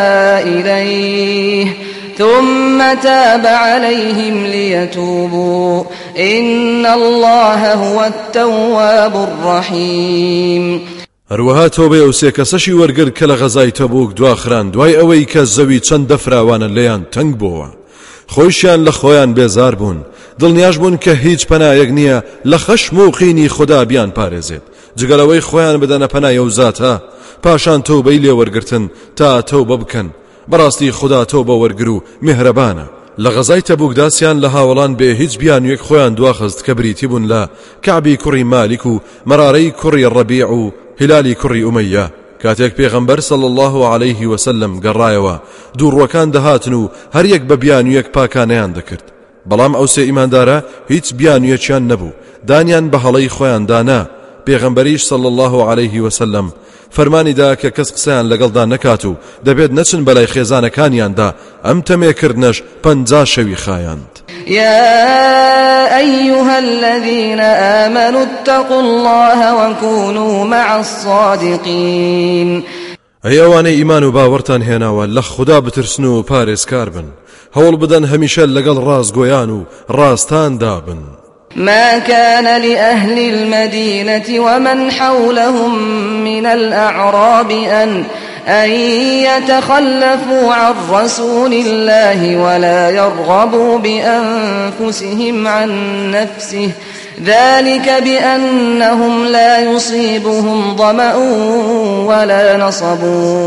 إليه ثم تاب عليهم ليتوبوا إن الله هو التواب الرحيم. هەروەها تۆبەی ئەو سێ کەسەشی وەرگرت کە لە غەزای تەبوک دواخران دوای ئەوەی کە زەوی چەند دەفراوانە لێیان تەنگ بووە، خۆیشیان لە خۆیان بێزار بوون، دڵنیاش بوون کە هیچ پەنایەک نییە لە خەشم و قینی خوددا بیان پارێزێت جگەلەوەی خۆیان بدەنە پەنای ئەو زاتە، پاشان تۆبەی لێ وەرگرتن تا تۆبە بکەن. بەڕاستی خوددا تۆبە وەرگر و میهرەبانە. لە غەزای تەبوکداسیان لە هاوڵان بێ هیچ بیانوێک خۆیان دواخست کە بریتی بوون لە کەعبی کوڕی مالیک و مەرارەی کوڕی ڕەبیع و هیلالی کوڕی ئومەیە. کاتێک پێغەمبەر صلی الله عليه وسلم گەڕایەوە دووڕوەکان دەهاتن و هەر یەک بە بیانوێک پاکانەیان دەکرد، بەڵام ئەو سێ ئیماندارە هیچ بیانوێکیان نەبوو، دانیان بە هەڵەی خۆیان دانا. پێغەمبەریش صلی الله عليه وسلم فەرمانی دا کە کەس قسەیان لەگەڵدا نەکات و دەبێت نەچن بەلای خێزانەکانیاندا، ئەم تەمێکردنەش 50 شەوی خایاند. يا أيها الذين آمنوا اتقوا الله وكونوا مع الصادقين. ئەی ئەوانەی ئیمان و باوەڕتان هێناوە لە خوددا بترسن و پارێزکار بن، هەوڵ بدەن هەمیشە لەگەڵ ڕاستگۆیان و ڕاستاندا بن. ما كان لأهل المدينة ومن حولهم من الأعراب أن يتخلفوا عن رسول الله ولا يرغبوا بأنفسهم عن نفسه ذلك بأنهم لا يصيبهم ظمأ ولا نصب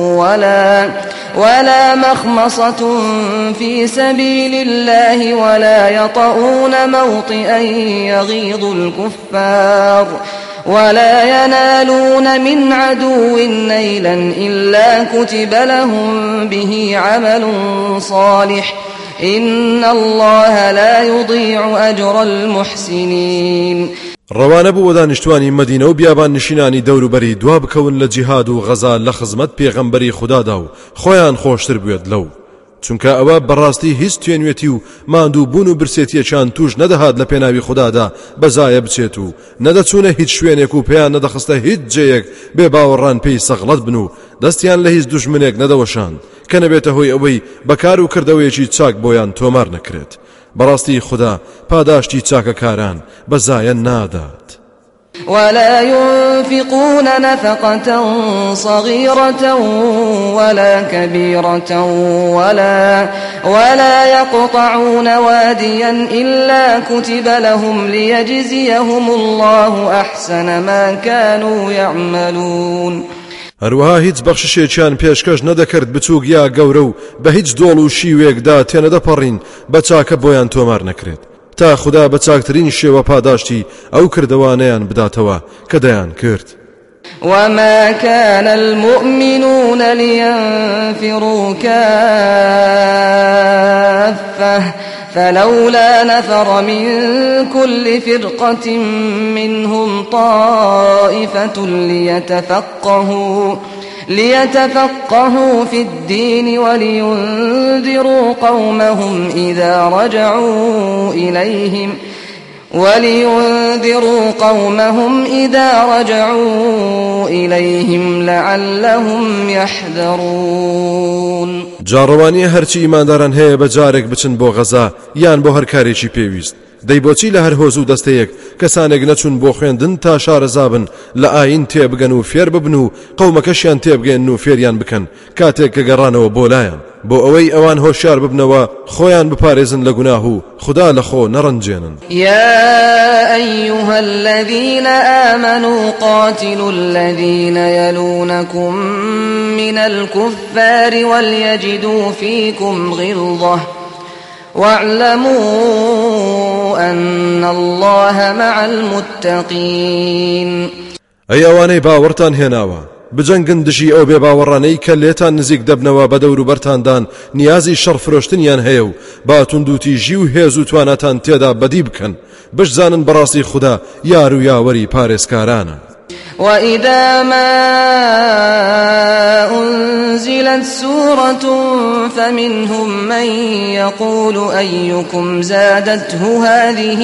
ولا مخمصة في سبيل الله ولا يطؤون موطئا يغيظ الكفار ولا ينالون من عدو نيلا إلا كتب لهم به عمل صالح إن الله لا يضيع أجر المحسنين. ڕەوانە بوو دانیشتوانی مەدینە و بیابان نشینانی دەوروبەری دوا بکەون لە جیهاد و غەزا لە خزمەت پێغەمبەری خوددادا و خۆیان خۆشتر بوێت لەو، چونکە ئەوە بەڕاستی هیچ توێنوێتی و ماندوو بوون و برسێتیەکیان توش نەدەهات لە پێناوی خوددادا بەزایە بچێت و نەدەچوونە هیچ شوێنێک و پێیان نەدەخستە هیچ جێیەک بێ باوەڕان پێی سەغڵەت بن و دەستیان لە هیچ دوژمنێک نەدەوەشان کە نەبێتە هۆی ئەوەی بەکار و کردەوەیەکی چاک بۆیان تۆمار نەکرێت. بەڕاستی خوددا پاداشتی چاکەکاران بەزایە نادات. ولا ينفقون نفقة صغيرة ولا كبيرة ولا يقطعون واديا إلا كتب لهم ليجزيهم الله أحسن ما كانوا يعملون. هەروەها هیچ بەخششێکیان پێشکەش نەدەکرد بچووک یا گەورە و بە هیچ دۆڵ و شیوێکدا تێنەدەپەڕین بە چاکە بۆیان تۆمار نەکرێت تا خوددا بە چاکترین شێوە پاداشتی ئەو کردەوانەیان بداتەوە کە دەیان کرد. وما كان المؤمنون لينفروا كافة فلولا نفر من كل فرقة منهم طائفة ليتفقهوا في الدين ولينذروا قومهم إذا رجعوا إليهم لعلهم يحذرون. جاڕەوانی هەرچی ئیمانداران هەیە بە جارێک بچن بۆ غەزا یان بۆ هەر کارێکی پێویست، دەی بۆچی لە هەر هۆز و دەستەیەک کەسانێک نەچون بۆ خوێندن تا شارەزابن لە ئاین تێبگەن و فێر ببن و قەومەکەشیان تێبگەن و فێریان بکەن کاتێک کە گەڕانەوە بۆ لایەن، بۆ ئەوەی ئەوان هۆشیار ببنەوە خۆیان بپارێزن لە گوناه و خوددا لە خۆ نەڕەنجێنن. يا أيها الذين آمنوا قاتلوا الذين يلونكم من الكفار وليجدوا فيكم غلظة واعلموا أن الله مع المتقين. ئەی ئەوانەی باوەڕتان هێناوە بجەنگن دژی ئەو بێباوەڕانەی کە لێتان نزیک دەبنەوە بە دەور و بەرتاندان نیازی شەڕ فرۆشتنیان هەیە و با توندوتیژی و هێز و تواناتان تێدا بەدی بکەن بشزانن بەڕاستی خوددا یار و یاوەری پارێزکارانە. وإذا ما أنزلت سورة فمنهم من يقول أيكم زادته هذه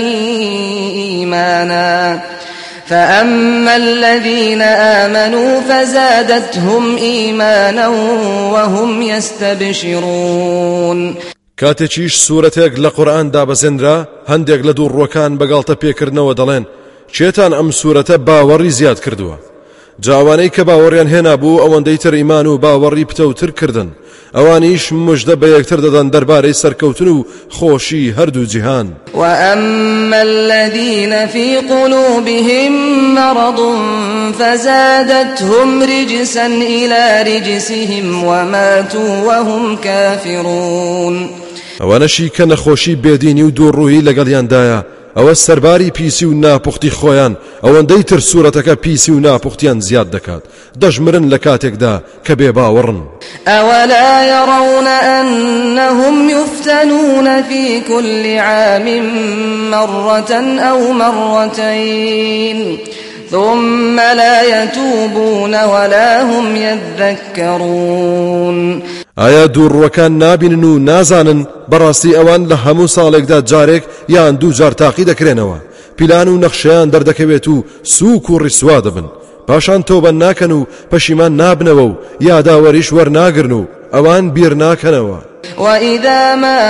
إيمانا فأما الذين آمنوا فزادتهم إيمانا وهم يستبشرون. کاتێکیش سوورەتێک لە قورئان دابەزێنرا هەندێک لە دووڕوەکان بەگاڵتە پێکردنەوە دەڵێن چێتان ئەم سوورەتە باوەڕی زیاد کردووە. جاوانەی کە باوەڕیان هێنا بوو ئەوەندەی تر ئیمان و باوەڕی پتەوتر کردن ئەوانیش مژدە بە یەکتر دەدەن دەربارەی سەرکەوتن و خۆشی هەردوو جیهان. وأما الذين في قلوبهم مرض فزادتهم رجسا إلى رجسهم وماتوا وهم كافرون. ئەوانەشی کە نەخۆشی بێدینی و دووڕووی لەگەڵیاندایە ئەوە سەرباری پیسی و ناپوختی خۆیان ئەوەندەی تر سوورەتەکە پیسی و ناپوختیان زیاد دەکات دەژمرن لە کاتێکدا کە بێ باوەڕن. أولا يرون أنهم يفتنون في كل عام مرة أو مرتين ثم لا يتوبون ولا هم يذكرون. ئایا دووڕوەکان نابینن و نازانن بەڕاستی ئەوان لە هەموو ساڵێکدا جارێک یان دوو جار تاقی دەکرێنەوە پیلان و نەخشەیان دەردەکەوێت و سووک و ڕیسوا دەبن پاشان تۆبە ناکەن و پەشیمان نابنەوە و یاداوەریش وەرناگرن و ئەوان بیر ناکەنەوە. وإذا ما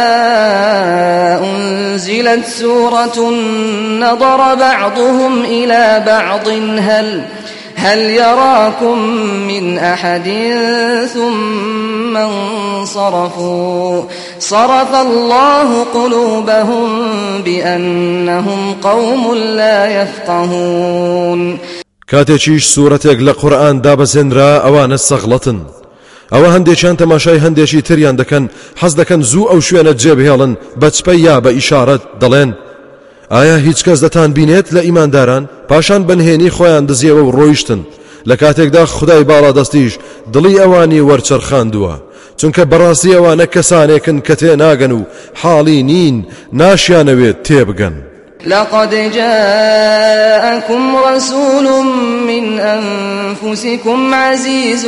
أنزلت سورة نظر بعضهم إلى بعض هل يراكم من أحد ثم انصرفوا صرف الله قلوبهم بأنهم قوم لا يفقهون. کاتێکیش سوورەتێک لە قورئان دابەزێنرا ئەوانە سەغڵەتن ئەوە هەندێکیان تەماشای هەندێکی تریان دەکەن حەز دەکەن زوو ئەو شوێنە جێبهێڵن بەچپەی یا بە ئیشارەت دەڵێن ئایا هیچ کەس دەتان بینێت لە ئیمانداران پاشان بنهێنی خۆیان دزیەوە و ڕۆیشتن لە کاتێکدا خدای باڵادەستیش دڵی ئەوانی وەرچەرخاندووە چونکە بەڕاستی ئەوانە کەسانێکن کە تێناگەن و حاڵی نین ناشیانەوێت تێبگەن. لقد جاءكم رسول من أنفسكم عزيز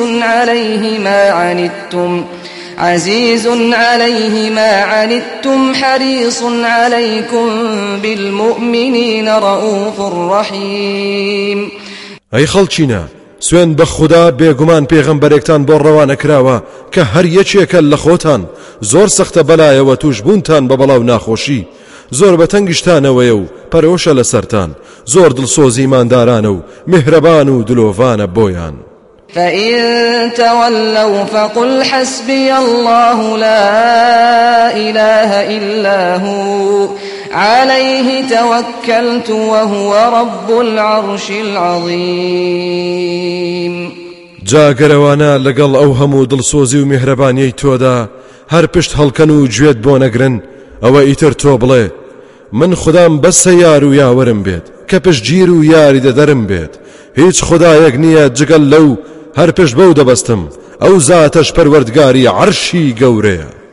عليه ما عنتم حريص عليكم بالمؤمنين رؤوف رحيم. أي خەڵچینە سوێن بە خوددا بێگومان پێغەمبەرێکتان بۆ ڕەوانە کراوە کە هەر یەکێکە لە خۆتان زۆر سەختە بەلایەوە توش بوونتان بە بەڵاو ناخۆشی زۆر بە تەنگیشتانەوەیە و پەرۆشە لەسەرتان زۆر دڵسۆزی ماندارانە و میهرەبان و دلۆڤانە بۆیان. فإن تولوا فقل حسبي الله لا إله إلا هو عليه توكلت وهو رب العرش العظيم. جاگەرەوانە لەگەڵ ئەو هەموو دڵسۆزی و میهرەبانیەی تۆدا هەر پشت هەڵکەن و گوێت بۆ نەگرن ئەوە ئیتر تۆ بڵێ من خودام بەسە یار و یاوەرم بێت کە پشتگیر و یاری دەدەرم بێت هیچ خودایەک نییە جگەل لەو هەر پشت بەو دەبەستم ئەو زاتەش پەروەردگاری عەرشی گەورەیە.